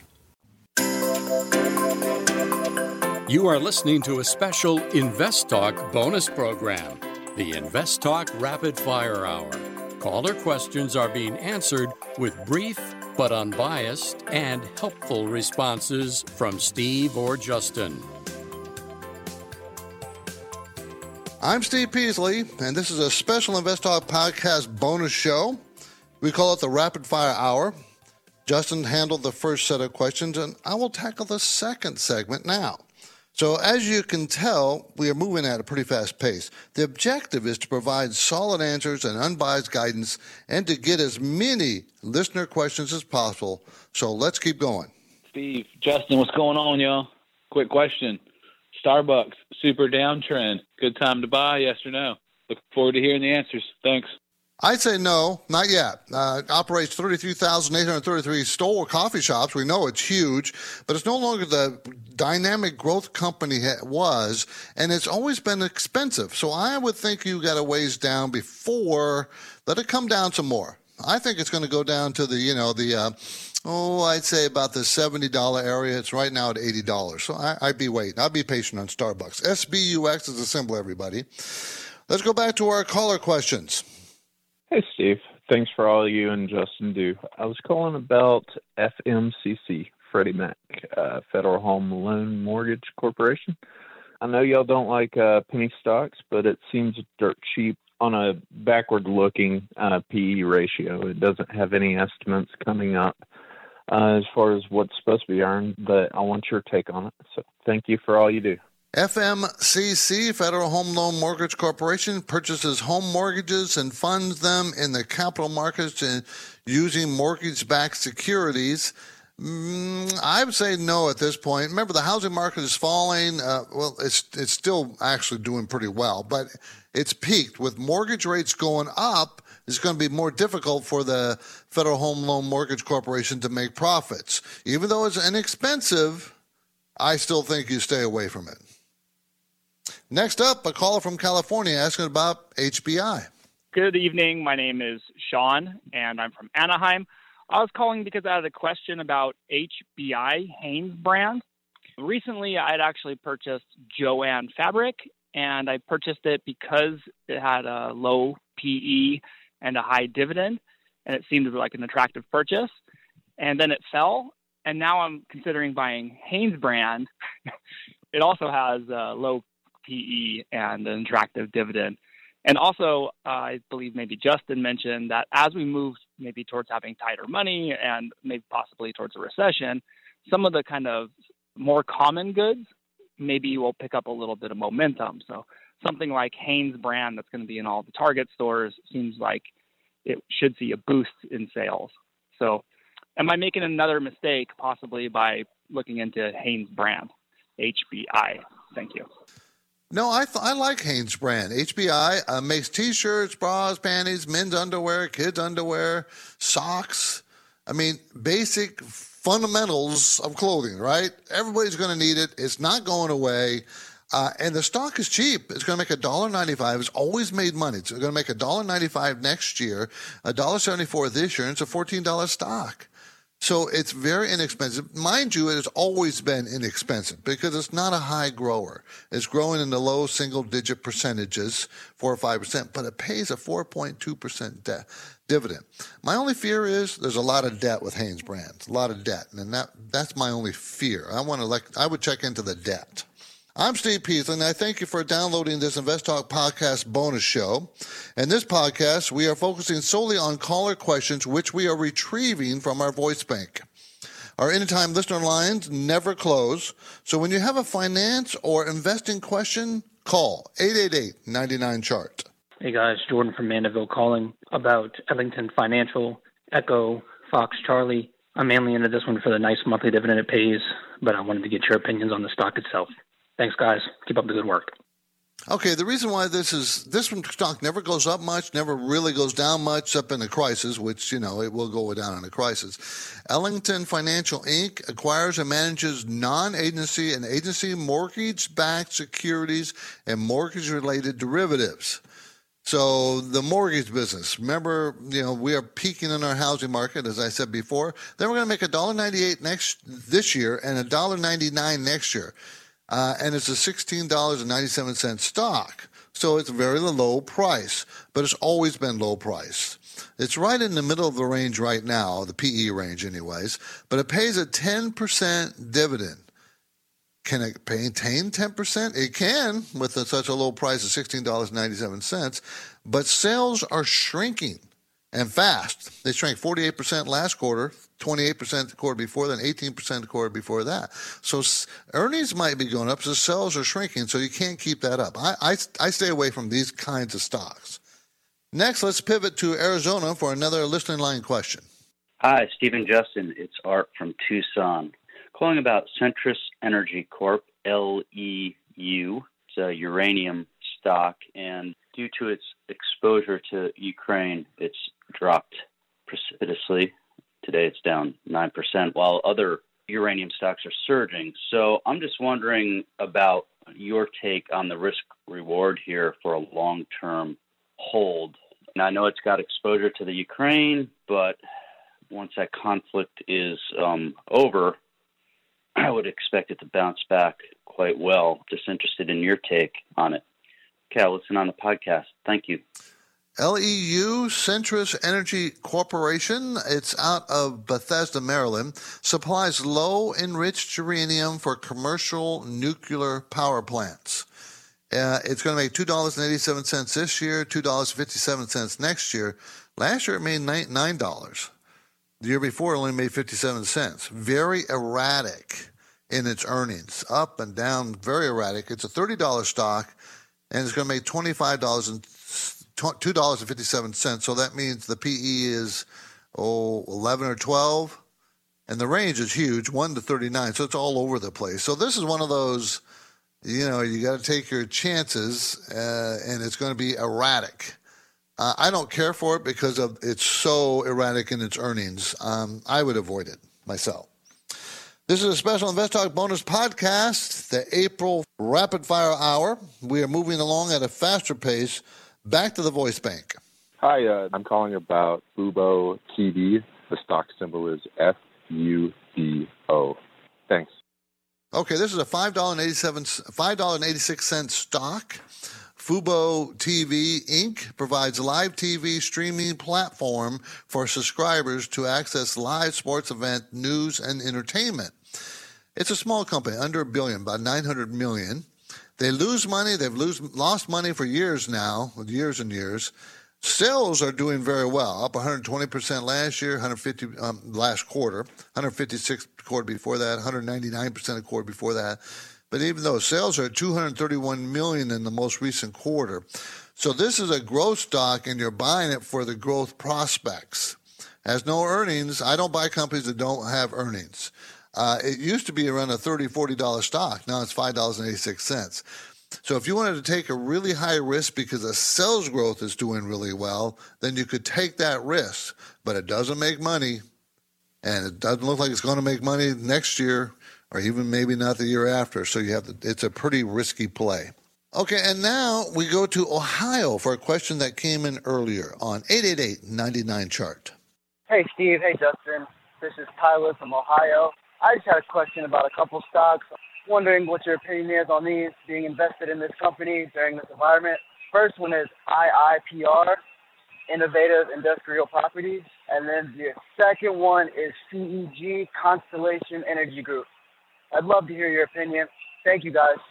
You are listening to a special Invest Talk bonus program, the Invest Talk Rapid Fire Hour. Caller questions are being answered with brief but unbiased and helpful responses from Steve or Justin. I'm Steve Peasley, and this is a special Invest Talk podcast bonus show. We call it the Rapid Fire Hour. Justin handled the first set of questions, and I will tackle the second segment now. So as you can tell, we are moving at a pretty fast pace. The objective is to provide solid answers and unbiased guidance and to get as many listener questions as possible. So let's keep going. Steve, Justin, what's going on, y'all? Quick question. Starbucks, super downtrend. Good time to buy, yes or no? Looking forward to hearing the answers. Thanks. I'd say no, not yet. Uh, it operates thirty-three thousand eight hundred thirty-three store coffee shops. We know it's huge, but it's no longer the dynamic growth company it was, and it's always been expensive. So I would think you got a ways down before, let it come down some more. I think it's going to go down to the, you know, the, uh, oh, I'd say about the seventy dollars area. It's right now at eighty dollars. So I, I'd be waiting. I'd be patient on Starbucks. S B U X is a symbol, everybody. Let's go back to our caller questions. Hey, Steve. Thanks for all you and Justin do. I was calling about F M C C, Freddie Mac, uh, Federal Home Loan Mortgage Corporation. I know y'all don't like uh, penny stocks, but it seems dirt cheap on a backward-looking uh, P E ratio. It doesn't have any estimates coming up uh, as far as what's supposed to be earned, but I want your take on it. So thank you for all you do. F M C C, Federal Home Loan Mortgage Corporation, purchases home mortgages and funds them in the capital markets and using mortgage-backed securities. Mm, I would say no at this point. Remember, the housing market is falling. Uh, well, it's it's still actually doing pretty well, but it's peaked. With mortgage rates going up, it's going to be more difficult for the Federal Home Loan Mortgage Corporation to make profits. Even though it's inexpensive, I still think you stay away from it. Next up, a caller from California asking about H B I. Good evening. My name is Sean, and I'm from Anaheim. I was calling because I had a question about H B I, Hanes brand. Recently, I had actually purchased Joann fabric, and I purchased it because it had a low P E and a high dividend, and it seemed like an attractive purchase. And then it fell, and now I'm considering buying Hanes brand. It also has a low P E and an attractive dividend. And also, uh, I believe maybe Justin mentioned that as we move maybe towards having tighter money and maybe possibly towards a recession, some of the kind of more common goods maybe will pick up a little bit of momentum. So something like Hanes brand that's going to be in all the Target stores seems like it should see a boost in sales. So am I making another mistake possibly by looking into Hanes brand, H B I? Thank you. No, I th- I like Hanes brand. H B I uh, makes T-shirts, bras, panties, men's underwear, kids' underwear, socks. I mean, basic fundamentals of clothing, right? Everybody's going to need it. It's not going away. Uh, and the stock is cheap. It's going to make one dollar ninety-five. It's always made money. It's going to make one dollar ninety-five next year, one dollar seventy-four this year, and it's a fourteen dollars stock. So it's very inexpensive. Mind you, it has always been inexpensive because it's not a high grower. It's growing in the low single-digit percentages, four or five percent, but it pays a four point two percent de- dividend. My only fear is there's a lot of debt with Hanes Brands, a lot of debt, and that that's my only fear. I want to like I would check into the debt. I'm Steve Peasley, and I thank you for downloading this Invest Talk podcast bonus show. In this podcast, we are focusing solely on caller questions, which we are retrieving from our voice bank. Our anytime listener lines never close, so when you have a finance or investing question, call eight eight eight, nine nine, C H A R T. Hey guys, Jordan from Mandeville calling about Ellington Financial, Echo, Fox, Charlie. I'm mainly into this one for the nice monthly dividend it pays, but I wanted to get your opinions on the stock itself. Thanks, guys. Keep up the good work. Okay, the reason why this is, this one stock never goes up much, never really goes down much up in a crisis, which, you know, it will go down in a crisis. Ellington Financial Incorporated acquires and manages non-agency and agency mortgage-backed securities and mortgage-related derivatives. So the mortgage business, remember, you know, we are peaking in our housing market, as I said before. Then we're going to make one dollar ninety-eight next this year and one dollar ninety-nine next year. Uh, and it's a sixteen dollars and ninety-seven cents stock. So it's a very low price, but it's always been low price. It's right in the middle of the range right now, the P E range anyways, but it pays a ten percent dividend. Can it maintain ten percent? It can with a, such a low price of sixteen dollars and ninety-seven cents, but sales are shrinking and fast. They shrank forty-eight percent last quarter, twenty-eight percent the quarter before, then eighteen percent the quarter before that. So earnings might be going up, so sales are shrinking, so you can't keep that up. I, I, I stay away from these kinds of stocks. Next, let's pivot to Arizona for another listening line question. Hi, Stephen Justin. It's Art from Tucson. Calling about Centrus Energy Corp, L E U. It's a uranium stock, and due to its exposure to Ukraine, it's dropped precipitously. Today it's down nine percent, while other uranium stocks are surging. So I'm just wondering about your take on the risk-reward here for a long-term hold. And I know it's got exposure to the Ukraine, but once that conflict is um, over, I would expect it to bounce back quite well. Just interested in your take on it. Okay, I'll listen on the podcast. Thank you. L E U, Centrus Energy Corporation, it's out of Bethesda, Maryland, supplies low-enriched uranium for commercial nuclear power plants. Uh, it's going to make two dollars and eighty-seven cents this year, two dollars and fifty-seven cents next year. Last year it made nine dollars. The year before it only made fifty-seven cents. Very erratic in its earnings, up and down, very erratic. It's a thirty dollars stock, and it's going to make twenty-five dollars and two dollars and fifty-seven cents. So that means the P E is, oh, eleven or twelve. And the range is huge, one to thirty-nine. So it's all over the place. So this is one of those, you know, you got to take your chances, uh, and it's going to be erratic. Uh, I don't care for it because of it's so erratic in its earnings. Um, I would avoid it myself. This is a special Invest Talk bonus podcast, the April Rapid Fire Hour. We are moving along at a faster pace. Back to the voice bank. Hi, uh, I'm calling about Fubo T V. The stock symbol is F U B O. Thanks. Okay, this is a five dollars and eighty-seven cents, five dollars and eighty-six cents stock. Fubo T V Incorporated provides live T V streaming platform for subscribers to access live sports event, news, and entertainment. It's a small company, under a billion, about nine hundred million. They lose money. They've lose, lost money for years now, years and years. Sales are doing very well, up one hundred twenty percent last year, one hundred fifty um, last quarter, one hundred fifty-six quarter before that, one hundred ninety-nine percent a quarter before that. But even though sales are at two hundred thirty-one million dollars in the most recent quarter. So this is a growth stock, and you're buying it for the growth prospects. Has no earnings. I don't buy companies that don't have earnings. Uh, it used to be around a thirty dollars, forty dollars stock. Now it's five dollars and eighty-six cents. So if you wanted to take a really high risk because the sales growth is doing really well, then you could take that risk. But it doesn't make money, and it doesn't look like it's going to make money next year or even maybe not the year after. So you have to, it's a pretty risky play. Okay, and now we go to Ohio for a question that came in earlier on eight eight eight, nine nine, chart. Hey, Steve. Hey, Justin. This is Tyler from Ohio. I just had a question about a couple stocks. Wondering what your opinion is on these being invested in this company during this environment. First one is I I P R, Innovative Industrial Properties. And then the second one is C E G, Constellation Energy Group. I'd love to hear your opinion. Thank you, guys.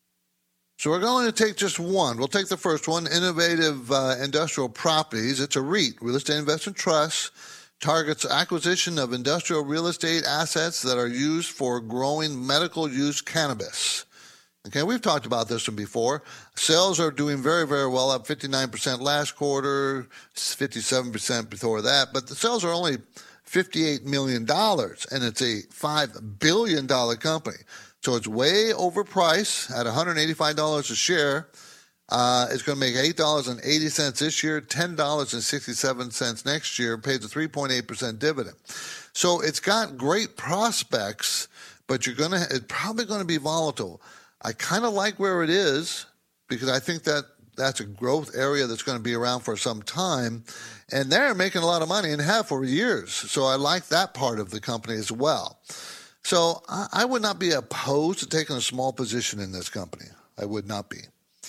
So we're going to take just one. We'll take the first one, Innovative uh, Industrial Properties. It's a REIT, Real Estate Investment Trust. Targets acquisition of industrial real estate assets that are used for growing medical use cannabis. Okay, we've talked about this one before. Sales are doing very, very well, up fifty-nine percent last quarter, fifty-seven percent before that. But the sales are only fifty-eight million dollars, and it's a five billion dollars company. So it's way overpriced at one hundred eighty-five dollars a share. Uh, it's going to make eight dollars and eighty cents this year, ten dollars and sixty-seven cents next year, pays a three point eight percent dividend. So it's got great prospects, but you're going to, it's probably going to be volatile. I kind of like where it is because I think that that's a growth area that's going to be around for some time. And they're making a lot of money and have for years. So I like that part of the company as well. So I, I would not be opposed to taking a small position in this company. I would not be.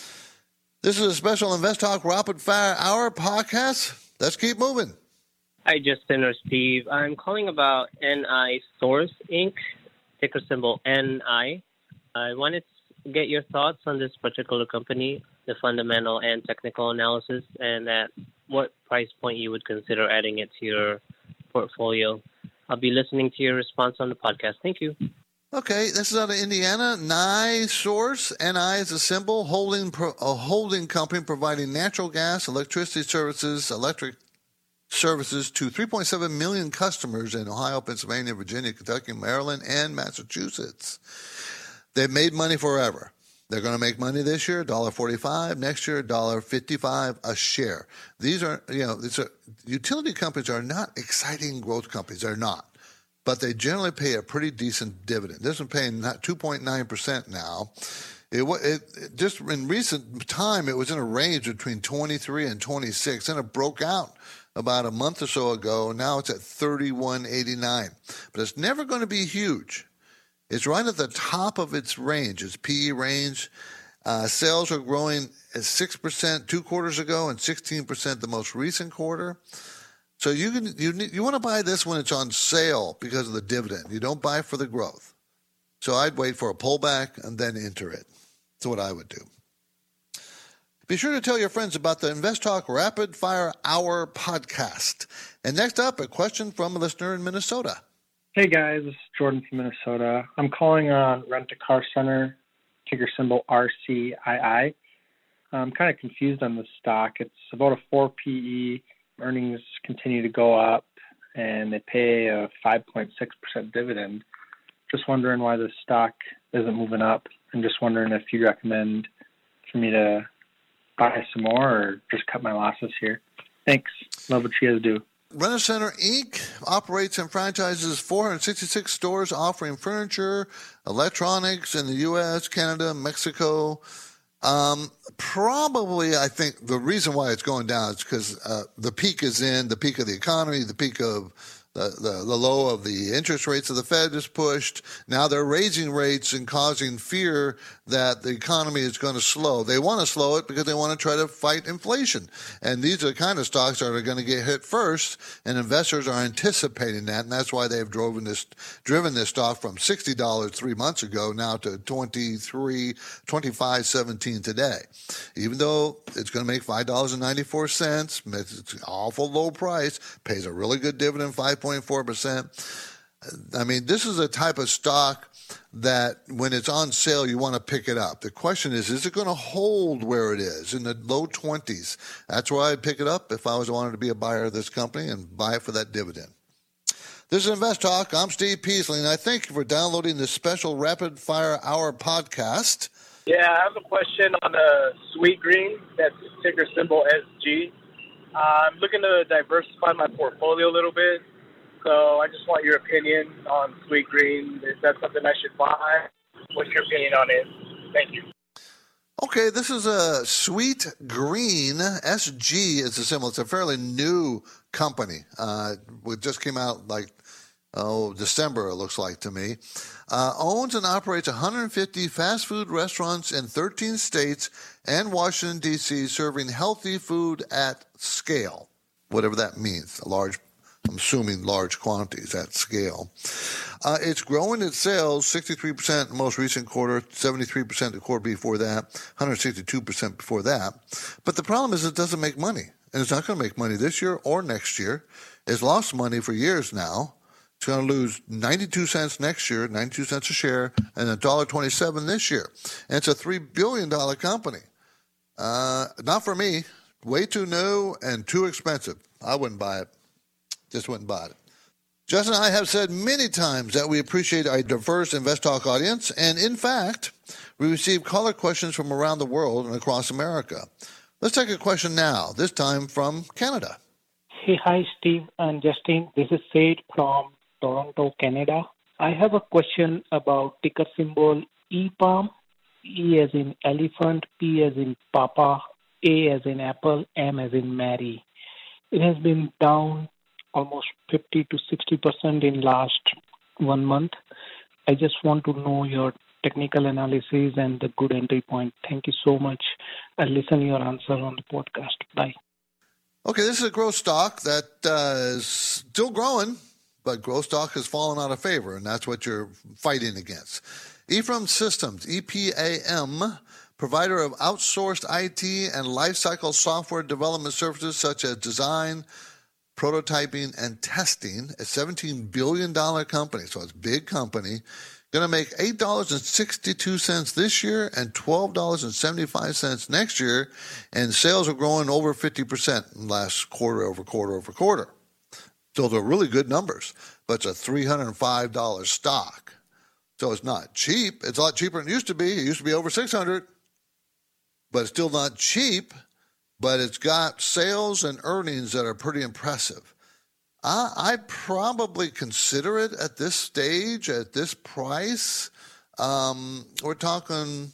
This is a special Invest Talk Rapid Fire Hour podcast. Let's keep moving. Hi, Justin or Steve. I'm calling about N I Source Incorporated, ticker symbol N I. I wanted to get your thoughts on this particular company, the fundamental and technical analysis, and at what price point you would consider adding it to your portfolio. I'll be listening to your response on the podcast. Thank you. Okay, this is out of Indiana. NiSource. N I is a symbol, holding a holding company providing natural gas, electricity services, electric services to three point seven million customers in Ohio, Pennsylvania, Virginia, Kentucky, Maryland, and Massachusetts. They've made money forever. They're going to make money this year, one dollar forty-five. Next year, one dollar fifty-five a share. These are, you know, these are utility companies are not exciting growth companies. They're not. But they generally pay a pretty decent dividend. This is paying two point nine percent now. It, it, it just in recent time, it was in a range between twenty-three and twenty-six, and it broke out about a month or so ago. Now it's at thirty-one eighty-nine. But it's never going to be huge. It's right at the top of its range, its P E range. Uh, sales are growing at six percent two quarters ago and sixteen percent the most recent quarter. So you can you you want to buy this when it's on sale because of the dividend. You don't buy for the growth. So I'd wait for a pullback and then enter it. That's what I would do. Be sure to tell your friends about the Invest Talk Rapid Fire Hour podcast. And next up, a question from a listener in Minnesota. Hey guys, this is Jordan from Minnesota. I'm calling on Rent-A-Car Center, ticker symbol R C I I. I'm kind of confused on this stock. It's about a four P E. Earnings continue to go up, and they pay a five point six percent dividend. Just wondering why the stock isn't moving up, and just wondering if you recommend for me to buy some more or just cut my losses here. Thanks. Love what you guys do. Rent-A-Center Incorporated operates and franchises four hundred sixty-six stores offering furniture, electronics in the U S, Canada, Mexico. Um, probably, I think the reason why it's going down is because uh, the peak is in, the peak of the economy, the peak of The, the, the low of the interest rates of the Fed is pushed. Now they're raising rates and causing fear that the economy is going to slow. They want to slow it because they want to try to fight inflation. And these are the kind of stocks that are going to get hit first, and investors are anticipating that, and that's why they've driven this, driven this stock from sixty dollars three months ago now to twenty-three, twenty-five, seventeen today. Even though it's going to make five dollars and ninety-four cents, it's an awful low price, pays a really good dividend, five point four percent. I mean, this is a type of stock that when it's on sale, you want to pick it up. The question is, is it going to hold where it is in the low twenties? That's where I'd pick it up if I was wanted to be a buyer of this company and buy it for that dividend. This is Invest Talk. I'm Steve Peasley, and I thank you for downloading this special Rapid Fire Hour podcast. Yeah, I have a question on the Sweet Green. That's ticker symbol S G. Uh, I'm looking to diversify my portfolio a little bit. So I just want your opinion on Sweet Green. Is that something I should buy? What's your opinion on it? Thank you. Okay, this is a Sweet Green. S G is a symbol. It's a fairly new company. Uh, it just came out like, oh, December, it looks like to me. Uh, owns and operates one hundred fifty fast food restaurants in thirteen states and Washington, D C, serving healthy food at scale, whatever that means, a large I'm assuming large quantities at scale. Uh, it's growing its sales sixty-three percent in the most recent quarter, seventy-three percent the quarter before that, one hundred sixty-two percent before that. But the problem is it doesn't make money, and it's not going to make money this year or next year. It's lost money for years now. It's going to lose ninety-two cents next year, ninety-two cents a share, and one dollar and twenty-seven cents this year. And it's a three billion dollars company. Uh, not for me. Way too new and too expensive. I wouldn't buy it. Just wouldn't buy it. Justin and I have said many times that we appreciate our diverse Invest Talk audience, and in fact, we receive caller questions from around the world and across America. Let's take a question now, this time from Canada. Hey, hi, Steve and Justin. This is Said from Toronto, Canada. I have a question about ticker symbol E P A M, E as in elephant, P as in Papa, A as in Apple, M as in Mary. It has been down almost fifty to sixty percent in last one month. I just want to know your technical analysis and the good entry point. Thank you so much. I'll listen to your answer on the podcast. Bye. Okay, this is a growth stock that uh, is still growing, but growth stock has fallen out of favor, and that's what you're fighting against. Ephraim Systems, E P A M, provider of outsourced I T and lifecycle software development services such as design, prototyping, and testing, a seventeen billion dollars company, so it's a big company, going to make eight dollars and sixty-two cents this year and twelve dollars and seventy-five cents next year, and sales are growing over fifty percent in last quarter over quarter over quarter. So they're really good numbers, but it's a three hundred five dollars stock. So it's not cheap. It's a lot cheaper than it used to be. It used to be over six hundred dollars, but it's still not cheap. But it's got sales and earnings that are pretty impressive. I, I'd probably consider it at this stage, at this price. Um, we're talking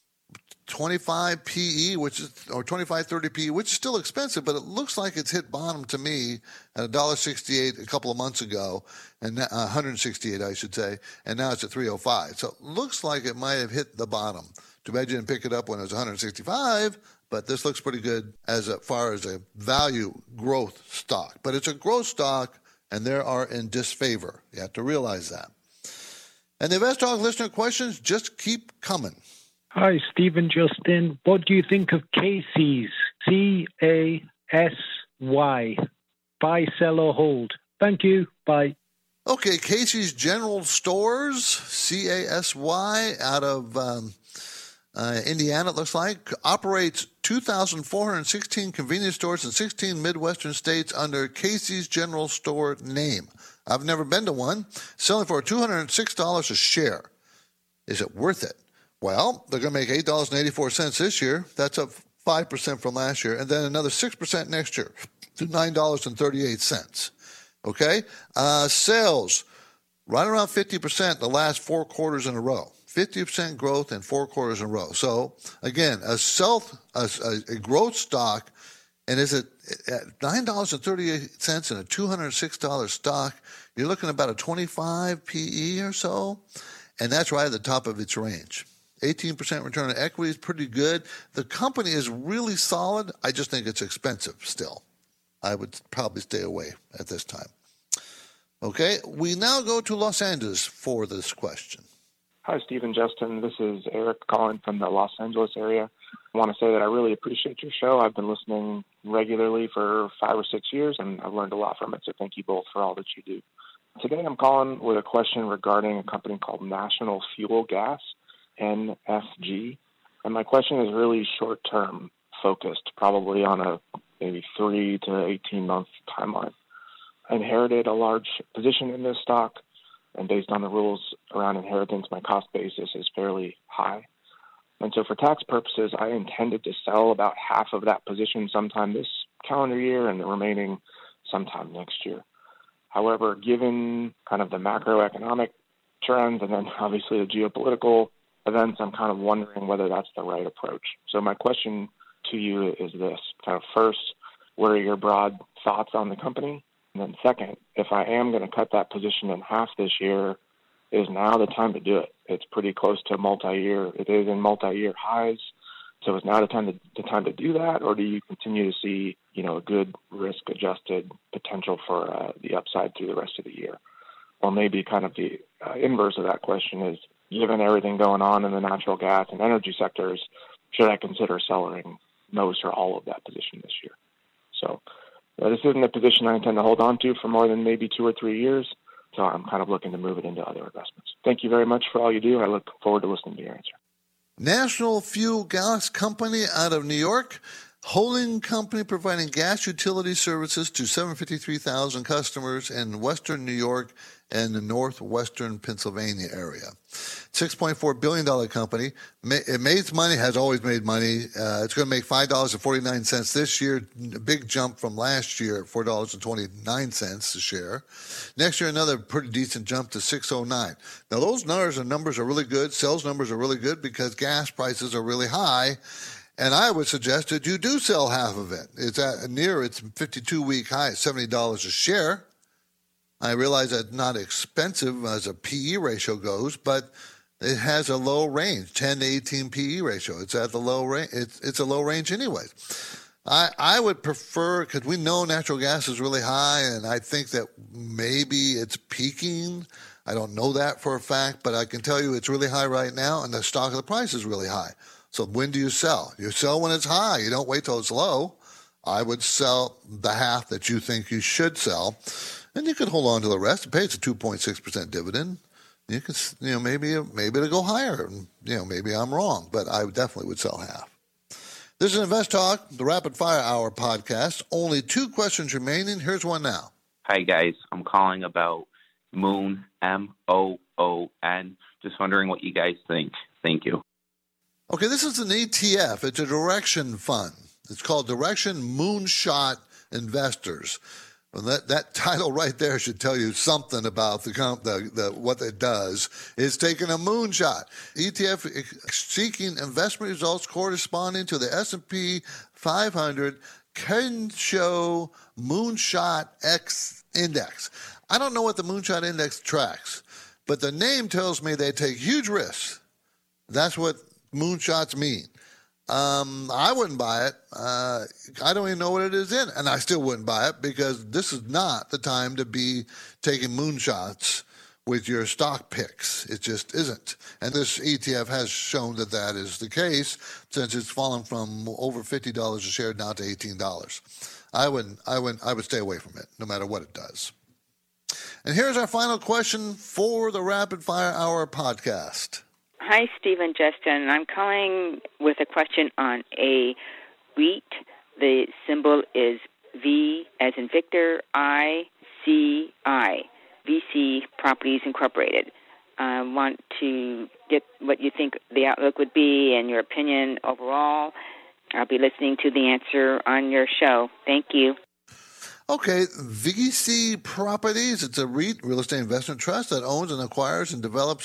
twenty-five P E, which is or twenty-five, thirty P E, which is still expensive, but it looks like it's hit bottom to me at one dollar and sixty-eight cents a couple of months ago, and uh, one hundred sixty-eight, I should say, and now it's at three oh five. So it looks like it might have hit the bottom. Too bad you didn't pick it up when it was one hundred sixty-five. But this looks pretty good as far as a value growth stock. But it's a growth stock, and they are in disfavor. You have to realize that. And the Invest Talk listener questions just keep coming. Hi, Steve and Justin. What do you think of Casey's? C A S Y. Buy, sell, or hold. Thank you. Bye. Okay, Casey's General Stores, C A S Y, out of Um, Uh, Indiana, it looks like, operates two thousand four hundred sixteen convenience stores in sixteen Midwestern states under Casey's General Store name. I've never been to one. Selling for two hundred six dollars a share. Is it worth it? Well, they're going to make eight dollars and eighty-four cents this year. That's up five percent from last year. And then another six percent next year to nine dollars and thirty-eight cents. Okay? Uh, sales, right around fifty percent the last four quarters in a row. fifty percent growth in four quarters in a row. So, again, a self, a, a growth stock And is it at nine dollars and thirty-eight cents and a two hundred six dollars stock? You're looking at about a twenty-five P E or so, and that's right at the top of its range. eighteen percent return on equity is pretty good. The company is really solid. I just think it's expensive still. I would probably stay away at this time. Okay, we now go to Los Angeles for this question. Hi, Steve and Justin. This is Eric calling from the Los Angeles area. I want to say that I really appreciate your show. I've been listening regularly for five or six years, and I've learned a lot from it, so thank you both for all that you do. Today I'm calling with a question regarding a company called National Fuel Gas, N F G. And my question is really short-term focused, probably on a maybe three to eighteen-month timeline. I inherited a large position in this stock, and based on the rules around inheritance, my cost basis is fairly high. And so for tax purposes, I intended to sell about half of that position sometime this calendar year and the remaining sometime next year. However, given kind of the macroeconomic trends and then obviously the geopolitical events, I'm kind of wondering whether that's the right approach. So my question to you is this. Kind of first, what are your broad thoughts on the company? And then second, if I am going to cut that position in half this year, is now the time to do it? It's pretty close to multi-year. It is in multi-year highs. So is now the time to the time to do that, or do you continue to see, you know, a good risk-adjusted potential for uh, the upside through the rest of the year? Or maybe kind of the uh, inverse of that question is, given everything going on in the natural gas and energy sectors, should I consider selling most or all of that position this year? So uh, this isn't a position I intend to hold on to for more than maybe two or three years. So I'm kind of looking to move it into other investments. Thank you very much for all you do. I look forward to listening to your answer. National Fuel Gas Company out of New York, holding company providing gas utility services to seven hundred fifty-three thousand customers in western New York and the northwestern Pennsylvania area. six point four billion dollars company. It makes money, has always made money. Uh, it's going to make five dollars and forty-nine cents this year, a big jump from last year at four dollars and twenty-nine cents a share. Next year, another pretty decent jump to six dollars and nine cents. Now, those numbers are, numbers are really good. Sales numbers are really good because gas prices are really high. And I would suggest that you do sell half of it. It's at near its fifty-two week high, seventy dollars a share. I realize that's not expensive as a P E ratio goes, but it has a low range, ten to eighteen P E ratio. It's at the low range. It's, it's a low range anyways. I, I would prefer, because we know natural gas is really high, and I think that maybe it's peaking. I don't know that for a fact, but I can tell you it's really high right now, and the stock of the price is really high. So when do you sell? You sell when it's high. You don't wait till it's low. I would sell the half that you think you should sell, and you could hold on to the rest. It pays a two point six percent dividend. You can, you know, maybe maybe it'll go higher. You know, maybe I'm wrong, but I definitely would sell half. This is Invest Talk, the Rapid Fire Hour podcast. Only two questions remaining. Here's one now. Hi, guys. I'm calling about Moon, M O O N. Just wondering what you guys think. Thank you. Okay, this is an E T F. It's a direction fund. It's called Direction Moonshot Investors. Well, that, that title right there should tell you something about the, the, the what it does. It's taking a moonshot. E T F seeking investment results corresponding to the S and P five hundred Kensho Moonshot X Index. I don't know what the Moonshot Index tracks, but the name tells me they take huge risks. That's what moonshots mean. Um, I wouldn't buy it. Uh, I don't even know what it is in, and I still wouldn't buy it because this is not the time to be taking moonshots with your stock picks. It just isn't. And this E T F has shown that that is the case since it's fallen from over fifty dollars a share down to eighteen dollars. I wouldn't, I wouldn't, I would stay away from it no matter what it does. And here's our final question for the Rapid Fire Hour podcast. Hi, Steve and Justin. I'm calling with a question on a REIT. The symbol is V as in Victor, I, C, I, V C Properties Incorporated. I want to get what you think the outlook would be and your opinion overall. I'll be listening to the answer on your show. Thank you. Okay, V C Properties, it's a REIT, real estate investment trust, that owns and acquires and develops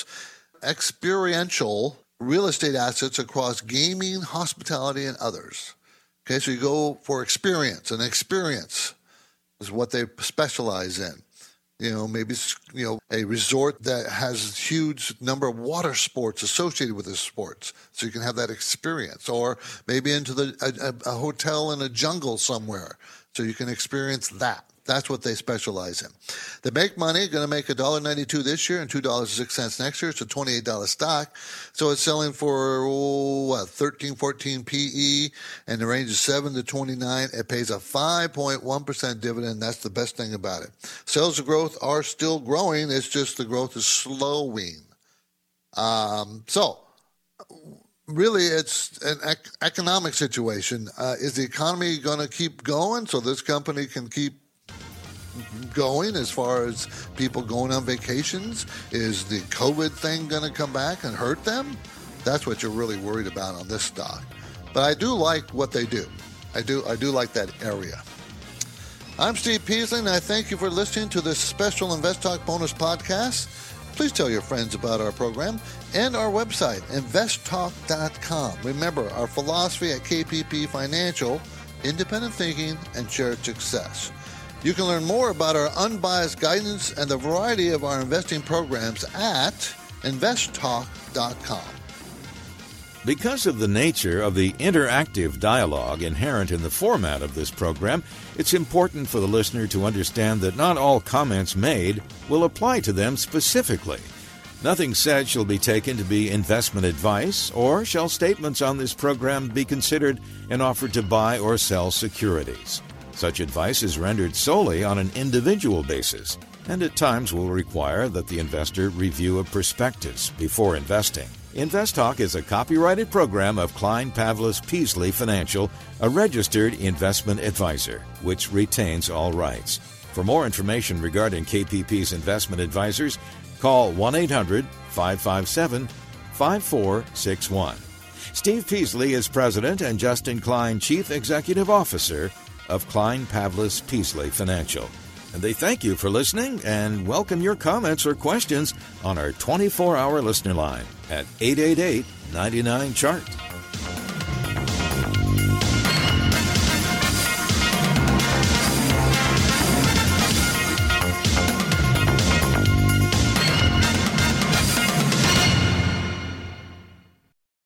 experiential real estate assets across gaming, hospitality, and others. Okay, so you go for experience, and experience is what they specialize in. You know, maybe it's, you know, a resort that has a huge number of water sports associated with the sports, so you can have that experience. Or maybe into the a, a hotel in a jungle somewhere, so you can experience that. That's what they specialize in. They make money, going to make one dollar ninety-two this year and two dollars and six cents next year. It's a twenty-eight dollars stock. So it's selling for, oh, what, thirteen, fourteen P E, and the range is seven to twenty-nine. It pays a five point one percent dividend. That's the best thing about it. Sales growth are still growing. It's just the growth is slowing. Um, so, really, it's an ec- economic situation. Uh, is the economy going to keep going so this company can keep going as far as people going on vacations? Is the COVID thing going to come back and hurt them? That's what you're really worried about on this stock. But I do like what they do. I do I do like that area. I'm Steve Peasley, and I thank you for listening to this special Invest Talk bonus podcast. Please tell your friends about our program and our website, invest talk dot com. Remember, our philosophy at K P P Financial, independent thinking and shared success. You can learn more about our unbiased guidance and the variety of our investing programs at invest talk dot com. Because of the nature of the interactive dialogue inherent in the format of this program, it's important for the listener to understand that not all comments made will apply to them specifically. Nothing said shall be taken to be investment advice, or shall statements on this program be considered an offer to buy or sell securities. Such advice is rendered solely on an individual basis, and at times will require that the investor review a prospectus before investing. InvestTalk is a copyrighted program of Klein Pavlis Peasley Financial, a registered investment advisor, which retains all rights. For more information regarding K P P's investment advisors, call one eight hundred five five seven five four six one. Steve Peasley is President and Justin Klein Chief Executive Officer of Klein Pavlis Peasley Financial. And they thank you for listening and welcome your comments or questions on our twenty-four hour listener line at eight eight eight, nine nine, C H A R T.